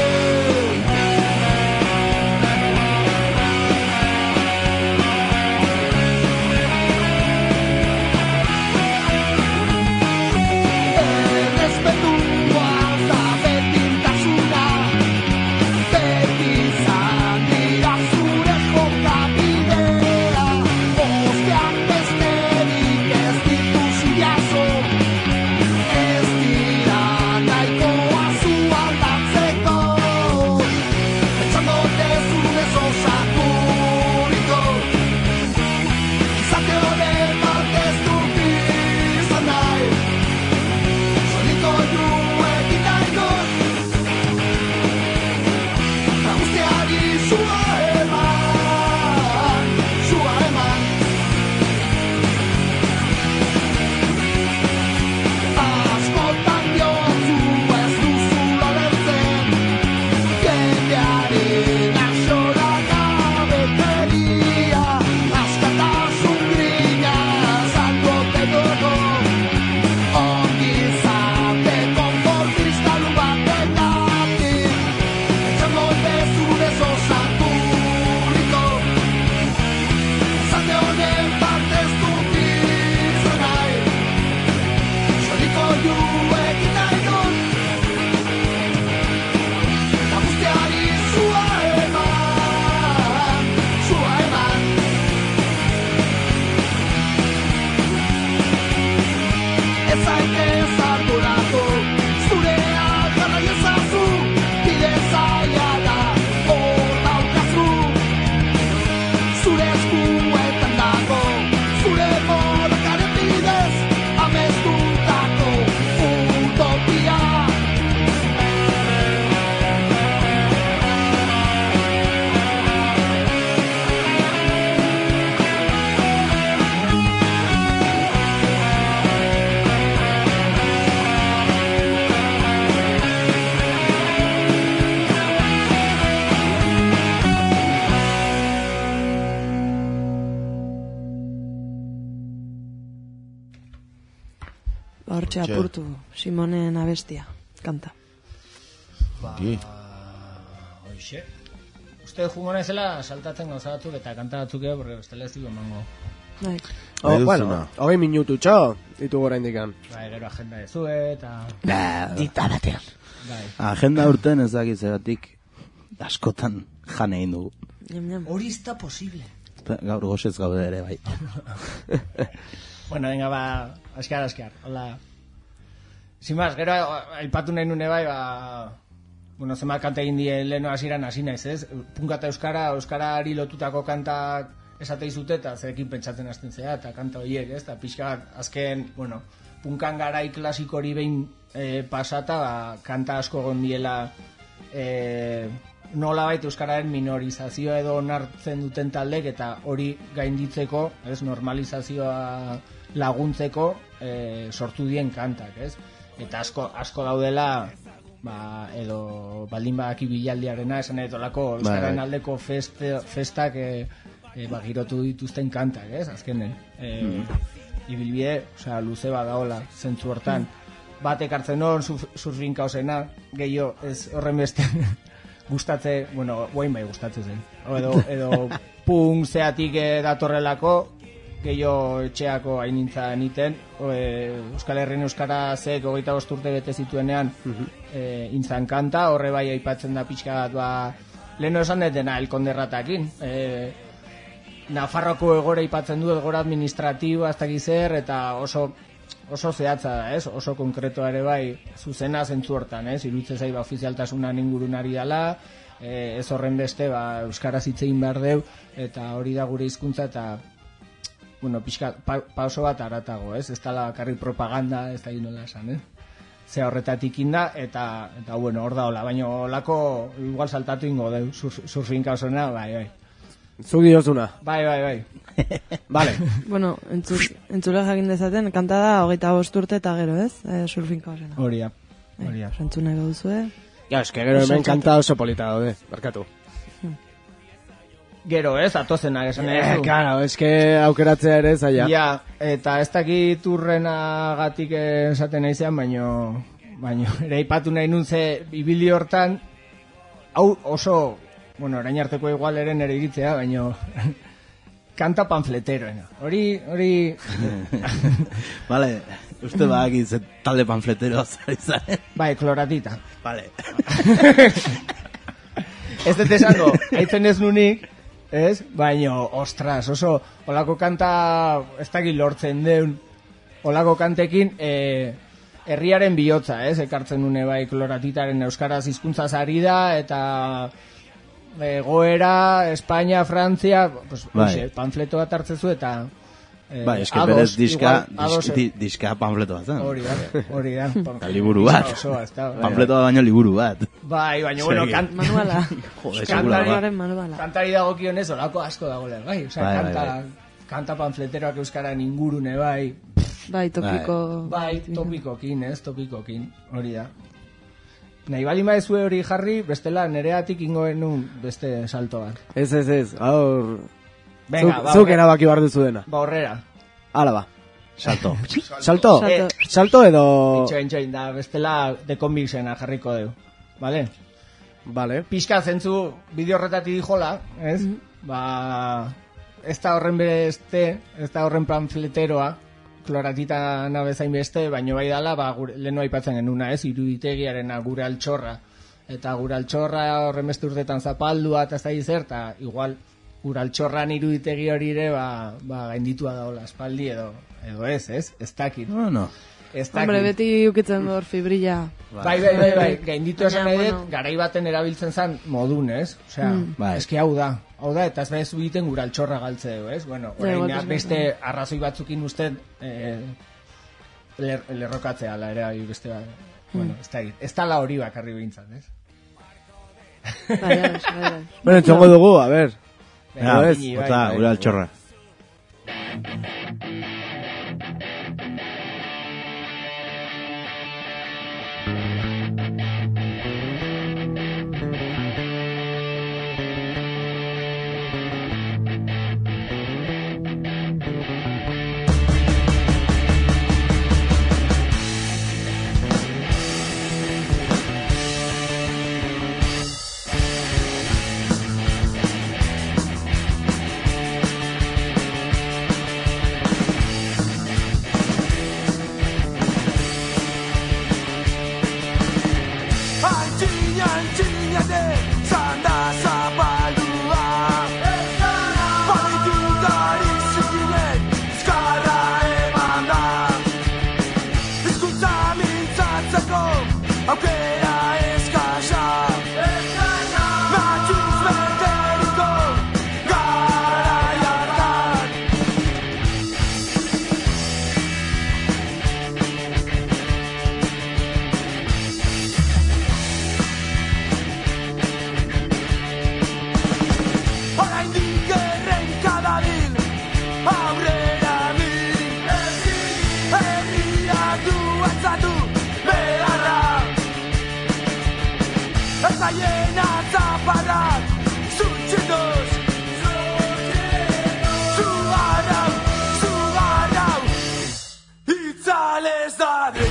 Hortxe apurtu, Simonen abestia, kanta. Hoxe. Uste jungo naizela saltatzen gauza batzuk eta kanta batzuk porque bestela ez dugu emango. Bai. Bueno, 20 minututxo ditugu oraindik. Bai, gero agenda dezue eta... Dita batean. Bai. Agenda urten ez dakit zeratik askotan jan egin dugu. Hori ez da posible. Gaur goxez gaude ere, bai. Bueno, venga, ba, askar. Hola. Sin más, gero aipatu nahi nune bai, ba... Bueno, zenbat kanta egin die leheno hasieran hasi naiz, ez? Punkata euskarari lotutako kantak esate izute eta zerekin pentsatzen hasten zea, eta kanta horiek, ez? Eta pixka bat, azken, bueno, punkan garai klasikori behin pasata, ba, kanta asko gondiela nolabait euskararen minorizazioa edo onartzen duten taldek eta hori gainditzeko, ez, normalizazioa laguntzeko sortu dien kantak, ez? Eta asko daudela, ba, edo baldin badaki bilaldiarena, esan edolako euskararen aldeko festak ba, girotu dituzten kantak, ez? Azkenen. Ibilbide, osea, luze badaola, zentzu hortan. Batek hartzen hor, surfinkaosena, gehiago, ez horren beste gustatze, bueno, guain bai gustatzen zen. Edo punk zeatik datorrelako, gehiago etxeako hainintza niten, Euskal Herrien Euskara zek 25 urte bete zituenean intzan kanta, horre bai aipatzen da pixka bat, ba, leheno esan detena elkonderratakin. Nafarroko egora aipatzen du, egora administratiboa, ez dakiz zer, eta oso zehatza da, ez? Oso konkretoa ere bai, zuzena zentzu hortan, ez? Iruditzen zaiba ofizialtasunan ingurunari dela, ez horren beste, ba, euskaraz hitzein behar deu, eta hori da gure hizkuntza eta bueno, pixka, pauso bat aratago, ez? Ez dala bakarrik propaganda, ez da ginola esan, Ze horretatik inda, eta bueno, hor da hola, baina holako igual saltatu ingo deu, surfinka osona, bai. Zu diozuna. Bai. Vale. Bueno, entzule jakin dezaten, kanta da 25 urte eta gero, ez? Surfinka osona. Hori da. Rantzuna ego duzue. Ja, eske gero hemen kanta oso polita daude, barkatu. Gero, ez, atozenak esan edo. Claro, eske aukeratzea ere zaila. Ja, eta ez dakit urrenagatik esaten naizean, baino ere aipatu nahi nun ze ibili hortan, hau oso, bueno, orain arteko igual eren ere iritzea, baino kanta panfleteroena. Hori... Vale, uste badakit talde panfleteroa zari. Bai, kloratita. Vale. Ez dut esango, haitzen ez nunik, ez? Baino, ostras, oso, olako kanta, ez dakit lortzen deun, olako kantekin, herriaren bihotza, ez? Ekartzen nune bai kloratitaren euskaraz hizkuntza ari da, eta goera, Espainia, Frantzia, pues, oxe, panfleto bat hartzezu, eta bai, eske berez diska panfleto bat zen. Hori da. Eta liburu bat. Panfleto bat baino liburu bat. Bai, baina, bueno, manuala. Kantariaren manuala. Kantari dagokionez, olako asko dagoela, bai. Osea, kanta panfleteroak euskaran ingurune, bai. Bai, topiko. Bai, topikokin, ez, topikokin. Hori da. Nahi bali maezue hori jarri, bestela nereatik ingoen nun beste salto bat. Ez, gaur... Venga, zuk erabaki behar duzu dena. Ba, horrera. Hala ba. Salto. Salto edo... Itxoin, da, bestela de convictiona jarriko deu. Vale? Pixka zentzu bideo horretati dijola, ez? Ba, ez da horren beste, ez da horren panfleteroa, kloratita nabezain beste, baino bai dala, ba, lehenu aipatzen genuna, ez? Iruditegiaren gure altxorra. Eta gure altxorra horren beste urtetan zapaldua, eta ez da izer, eta igual... Uraltxorran iruditegi hori ere, ba gainditua daola espaldi edo ez dakit. No. Hombre, beti ukitzen hor fibrilla. Bai, gainditu esan nahi dut, garai baten erabiltzen zen modun, ez? Osea, eski hau da, eta ez da ez egiten uraltxorra galtze du, ez? Bueno, orain beste arrazoi batzukin uste lerrokatzea, la ere, beste, bueno, ez dakit. Ez tala hori bakarri behintzat, ez? Bai. Bueno, entzongo dugu, a ver. Ota, gure altxorra. aukera eskasa matxuz beteriko garai hartan. Oraindik errenka dabil aurrera min herriak du atzatu beharra ez zaien atzaparrak zutxenduz zugarrau itzalez dadin.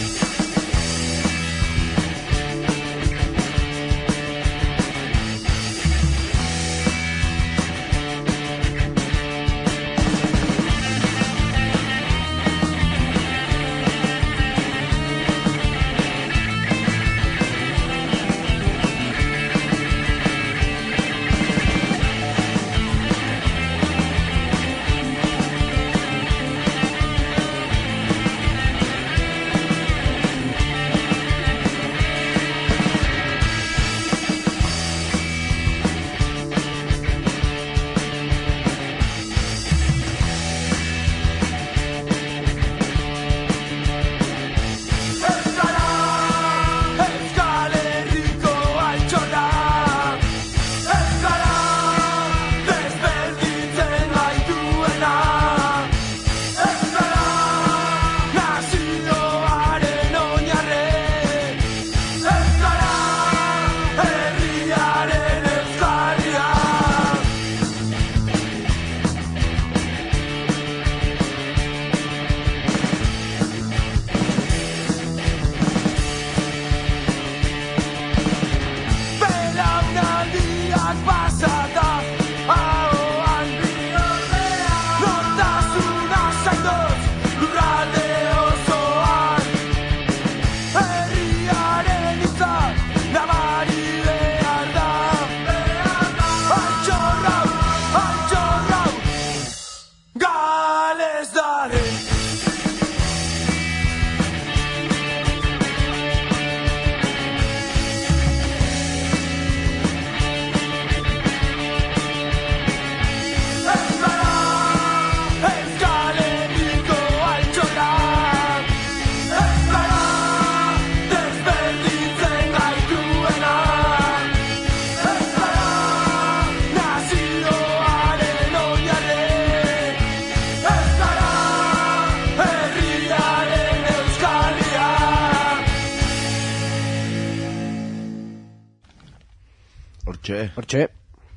Hortxe.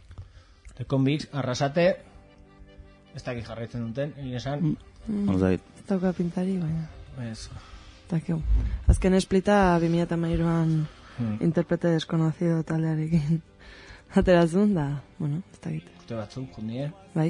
The Convicts, Arrasate, ez dakit jarraitzen duten, egin esan. Ez dauka pintari, baina. Ez. Takio. Azken esplita 2013an interprete desconocido taldearekin ateratzen da, bueno, ez dakit. Urte batzuk, jundie. Bai.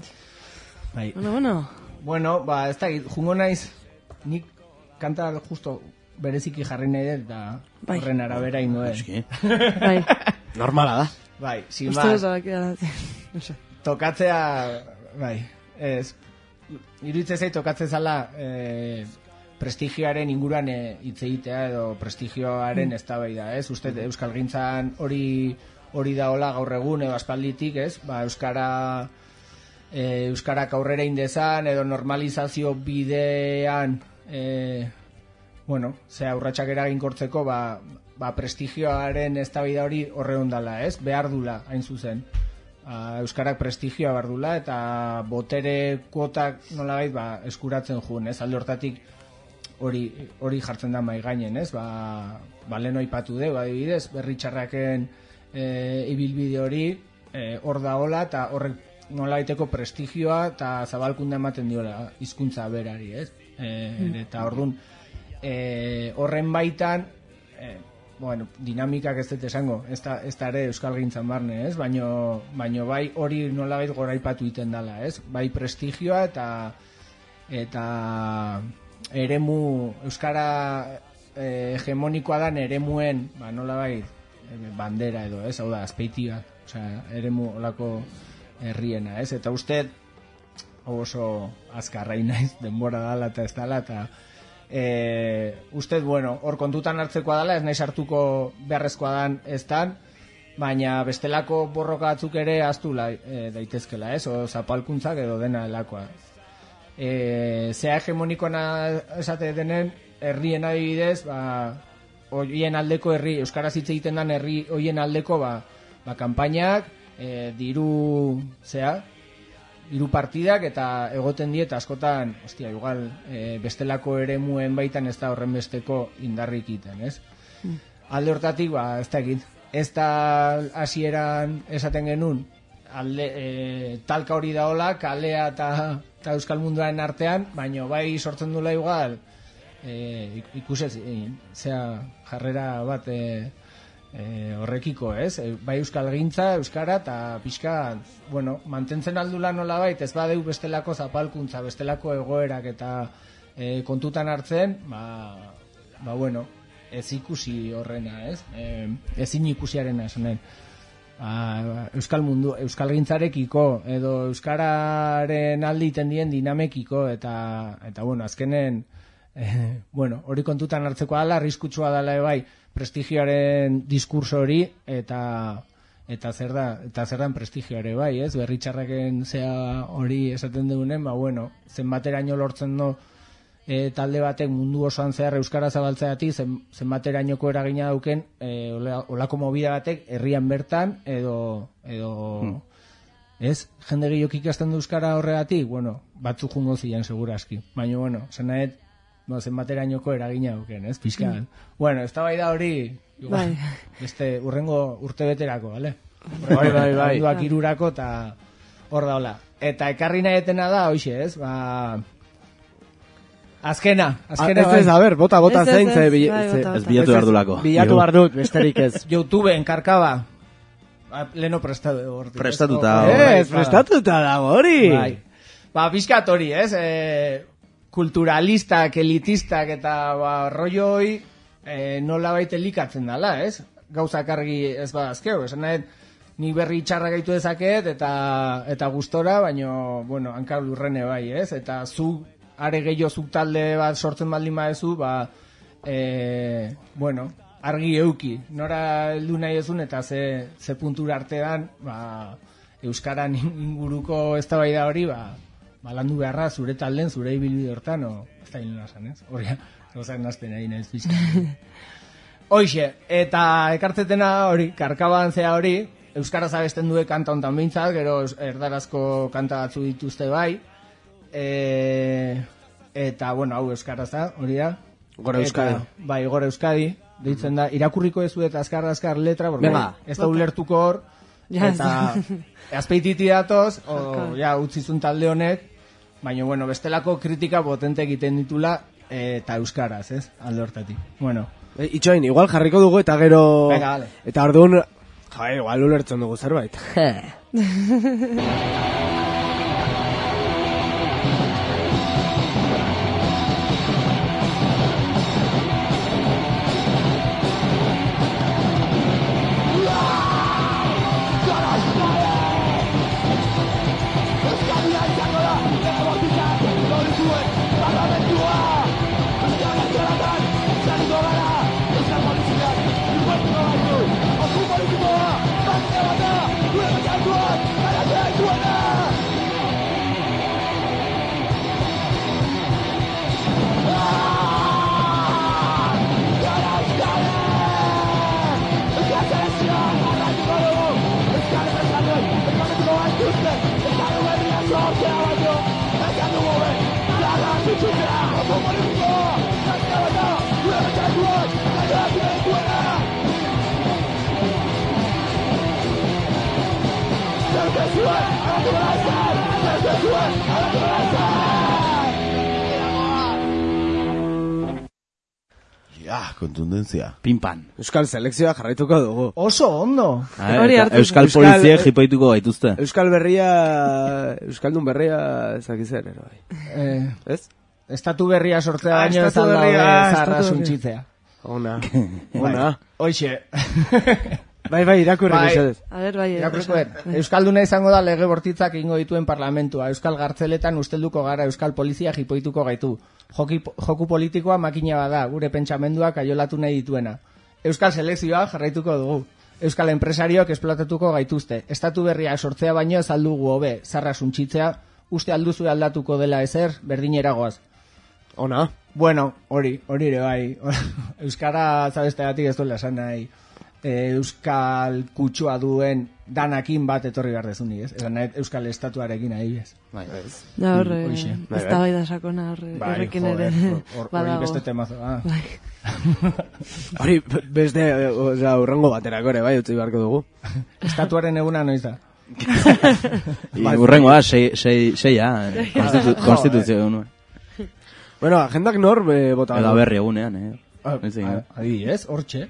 Bueno, ba, ez dakit, jungo naiz, nik kanta justo bereziki jarri nahi dut, da horren arabera ingo Bai. Normala da. Bai, sin más. Tokatzea, bai, ez. Iruditzen zait tokatzen zala prestigioaren inguruan hitz egitea edo prestigioaren eztabaida, ez? Uste euskalgintzan hori da hola gaur egun edo aspalditik, ez? Ba, euskarak aurrera indezan edo normalizazio bidean ze urratsak eraginkortzeko ba prestigioaren eztabaida hori horre ondala, ez? Behar dula, hain zuzen. Euskarak prestigioa behar dula eta botere kuotak nolabait eskuratzen juen, ez? Alde hortatik hori jartzen da mai gainen, ez? Ba lehen aipatu dugu, adibidez, Berri Txarraken ibilbide hori hor da hola eta horrek nolabaiteko prestigioa eta zabalkunda ematen diola hizkuntza berari, ez? Eta orduan horren baitan dinamikak ez dut esango, ez da ere euskalgintzan barne, ez? Baino bai hori nolabait goraipatu iten dala, ez? Bai prestigioa eta eremu euskara hegemonikoa dan eremuen nolabait bandera edo, ez? Hau da, azpeitia, osea, eremu olako herriena, ez? Eta uste oso azkarrai naiz denbora dala eta ez dala Ustez, bueno, hor kontutan hartzekoa dela, ez nahi sartuko beharrezkoa dan ez dan, baina bestelako borroka batzuk ere ahaztu daitezkela, ez? O zapalkuntzak edo dena delakoa. Zea hegemonikoa esate denen, herrien adibidez, hoien aldeko herri, euskaraz hitz egiten den herri hoien aldeko kanpainak, diru partidak eta egoten diet askotan, ostia, igual bestelako eremuen baitan ez da horren besteko indarrik iten, ez? Alde hortatik, ez da egit. Ez da hasieran esaten genuen, talka hori daola, kalea eta euskal munduaren artean, baina bai sortzen dula igual, ikusez, jarrera bat horrekiko, ez? Bai euskal gintza, euskara, eta pixka, bueno, mantentzen aldula nola bait, ez badeu bestelako zapalkuntza, bestelako egoerak eta kontutan hartzen, bueno, ez ikusi horrena, ez? Ezin ikusiarena, esanen. Euskal mundu, euskal gintzarekiko, edo euskararen aldi tendien dinamekiko, eta bueno, azkenen, bueno, hori kontutan hartzeko dela, arriskutsua dela bai, prestigioaren diskurso hori, eta zer dan prestigioare bai, ez? Berritxarraken zea hori esaten dugunen, bueno, zenbateraino lortzen du talde batek mundu osoan zehar euskara zabaltzeatik zenbaterainoko eragina dauken olako movida batek herrian bertan edo ez, jende gehiok ikasten du euskara horregatik, bueno, batzuk jungo ziren seguraski, baina bueno, zenaet zenbaterainoko eragina dauken, ez, pixkan. Bueno, ez da bai da hori beste urrengo urtebeterako, bale? Bai. Duak irurako eta hor da hola. Eta ekarri nahi etena da, hoxe, ez, Azkena ez, a ber, bota zein, ez bilatu behar dulako. Bilatu behar dut, besterik ez. YouTube, enkarkaba. Leno prestatuta. Prestatuta dago hori. Bizkat hori, ez? Kulturalistak, elitistak eta rolloi nola baita elikatzen dela, ez? Gauzak argi ez badazkeu, esan nahi, nik berri txarra gaitu dezaket eta gustora, baino, bueno, hankar lurrene bai, ez? Eta zu are gehiago zuk talde bat sortzen baldin badezu, bueno, argi euki, nora heldu nahi ezun eta ze puntura artean, euskaran inguruko eztabaida hori, landu beharra zure talden, zure ibilbide hortan, ez da hilena esan, ez? Horria, gauzak nazten egin ez pizka. Hoxe, eta ekartzetena hori, karkaban zea hori, euskaraz abesten due kanta hontan behintzat, gero erdarazko kanta batzu dituzte bai, eta, bueno, hau euskaraz da, hori da. Gora Euskadi. Bai, Gora Euskadi, deitzen da, irakurriko ezu eta azkar letra, porque ez da ulertuko hor, eta azpeititi datoz, utzizun talde honek, baina, bueno, bestelako kritika potente egiten ditula, eta euskaraz, ez, alde hortatik. Bueno. Itxoin, igual jarriko dugu eta gero... Venga, vale. Eta orduan, igual ulertzen dugu zerbait. Kontundentzia. Pinpan. Euskal selekzioa jarraituko dugu. Oso ondo. Euskal polizia jipaituko gaituzte. Euskal berria, Euskaldun berria ezakizen, bai. Ez? Estatu berria sortzea baino ez alda zarra suntxitzea. Ona. Hoxe. Bai, irakurri mesedez. A ver, bai. Euskalduna izango da lege bortitzak egingo dituen parlamentua. Euskal gartzeletan ustelduko gara, euskal polizia jipoituko gaitu. Joku politikoa makina bada, gure pentsamenduak aiolatu nahi dituena. Euskal selekzioa jarraituko dugu. Euskal enpresarioak esplotatuko gaituzte. Estatu berria sortzea baino ez aldugu hobe, zarra suntxitzea, uste alduzu aldatuko dela ezer, berdineragoaz. Ona. Bueno, hori ere bai. Euskara zabestegatik ez duela esan nahi. Euskal kutsua duen danakin bat etorri behar dezunik, ez? Esan nahi, Euskal estatuarekin nahi, ez? Da horre, ez da bai da sakona horrekin ere. Hori beste temazo, Hori beste, urrengo baterako ere, bai, utzi beharko dugu. Estatuaren eguna noiz da? Urrengoa, seia, konstituzio egunuen. Bueno, agendak nor bota. Eda berri egunean, Adibidez, hortxe.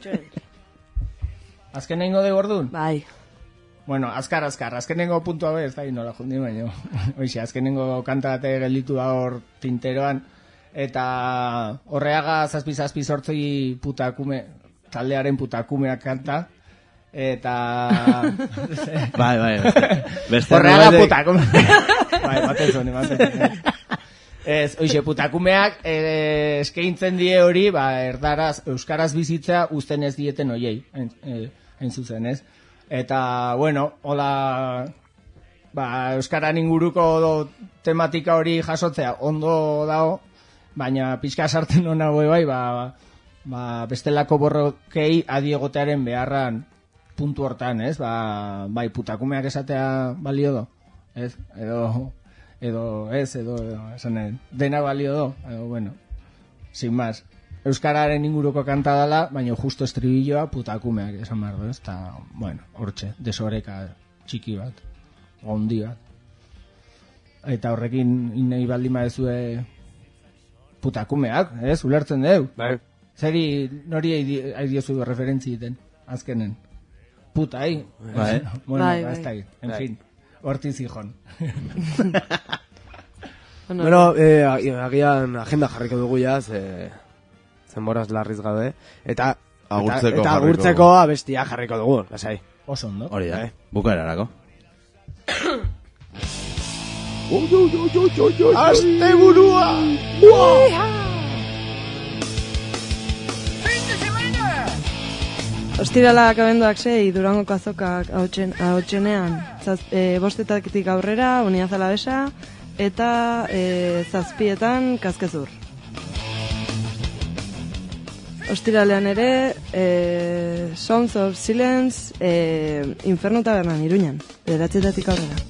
Azkenengo de gordun? Bai. Bueno, azkar, azkenengo puntua be, ez da inola jundi baino. Oixe, azkenengo kantate gelditu da hor tinteroan, eta Horreaga zazpi sortzei putakume, taldearen putakumeak kanta, eta... Bai. Horreaga putakume. Bai, batetzen. Ez, oixe, putakumeak eskaintzen die hori, erdaraz, euskaraz bizitza uzten ez dieten oiei, hain zuzen, ez? Eta, bueno, hola, euskaran inguruko tematika hori jasotzea ondo dago, baina pixka sartzen hona bai, bestelako borrokei adiegotearen beharran puntu hortan, ez? Bai, putakumeak esatea balio do, ez? Edo esan dena balio do, bueno, sin más. Euskararen inguruko kanta dala, baina justo estribilloa putakumeak esan behar du, ez? Eta, bueno, hortxe, desoreka txiki bat, gondi bat. Eta horrekin nahi baldin badezue putakumeak, ez? Ulertzen deu. Bai. Zeri nori aidiozu referentzi egiten, azkenen. Putai. Bai. Bueno, ez da, en fin. Hortiz hijon. Bueno, agian agenda jarriko dugu jaz, zenboraz larriz gabe, eta agurtzeko abestia jarriko dugu, lasai. Oso ondo. Hori da, bukaerarako. Aste burua! Ostiralak abenduak 6, Durangoko azokak ahotsenean, bostetatik aurrera, Unidad Alavesa, eta 7etan Kaskezur. Ostiralean ere, Sounds of Silence, Inferno Tabernan, Iruñan, 9etatik aurrera.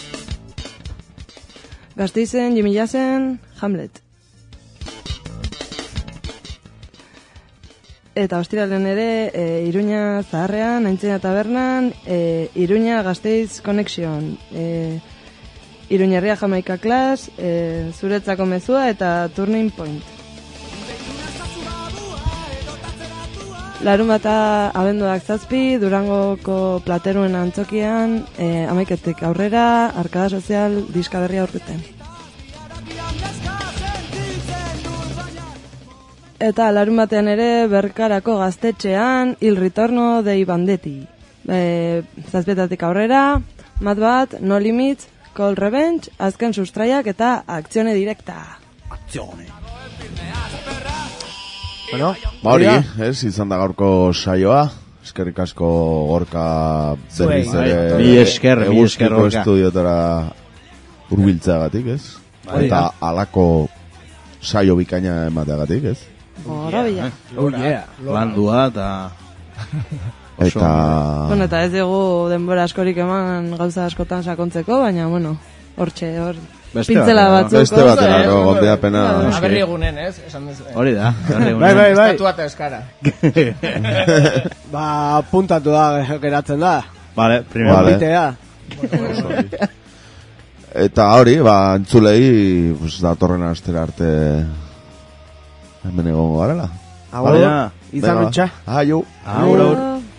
Gasteizen, Jimmy Jassen, Hamlet. Eta ostiralen ere, Iruña Zaharrean, Aintzina Tabernan, Iruña Gasteiz Connection, Iruña Herria Jamaika Klas, Zuretzako Mezua eta Turning Point. Larunbata abenduak 7, Durangoko Plateruen antzokian, 11etik aurrera, Arkada Sozial diska berria aurketen. Eta larunbatean ere Berkarako gaztetxean Il Ritorno dei Bandetti. 7etik aurrera, Mad Bat, No Limits, Cold Revenge, azken sustraiak eta Akzione Direkta. Akzione. Bueno, hori, ez, izan da gaurko saioa. Eskerrik asko Gorka berriz ere. Mi esker Gorka estudiotara hurbiltzeagatik, ez? Eta alako saio bikaina emateagatik, ez? Horabila. Landua eta... Bueno, eta ez dugu denbora askorik eman gauza askotan sakontzeko, baina, bueno, hortxe, pintzela batzuk. Beste baterako gondea pena. Aberri egunen, ez? Hori da. Bai. Estatua eta euskara. Puntatu da, geratzen da. Vale, primero. Eta hori, entzulei, datorren astera arte hemen egongo garela. Agur, izan utxa. Aio. Agur.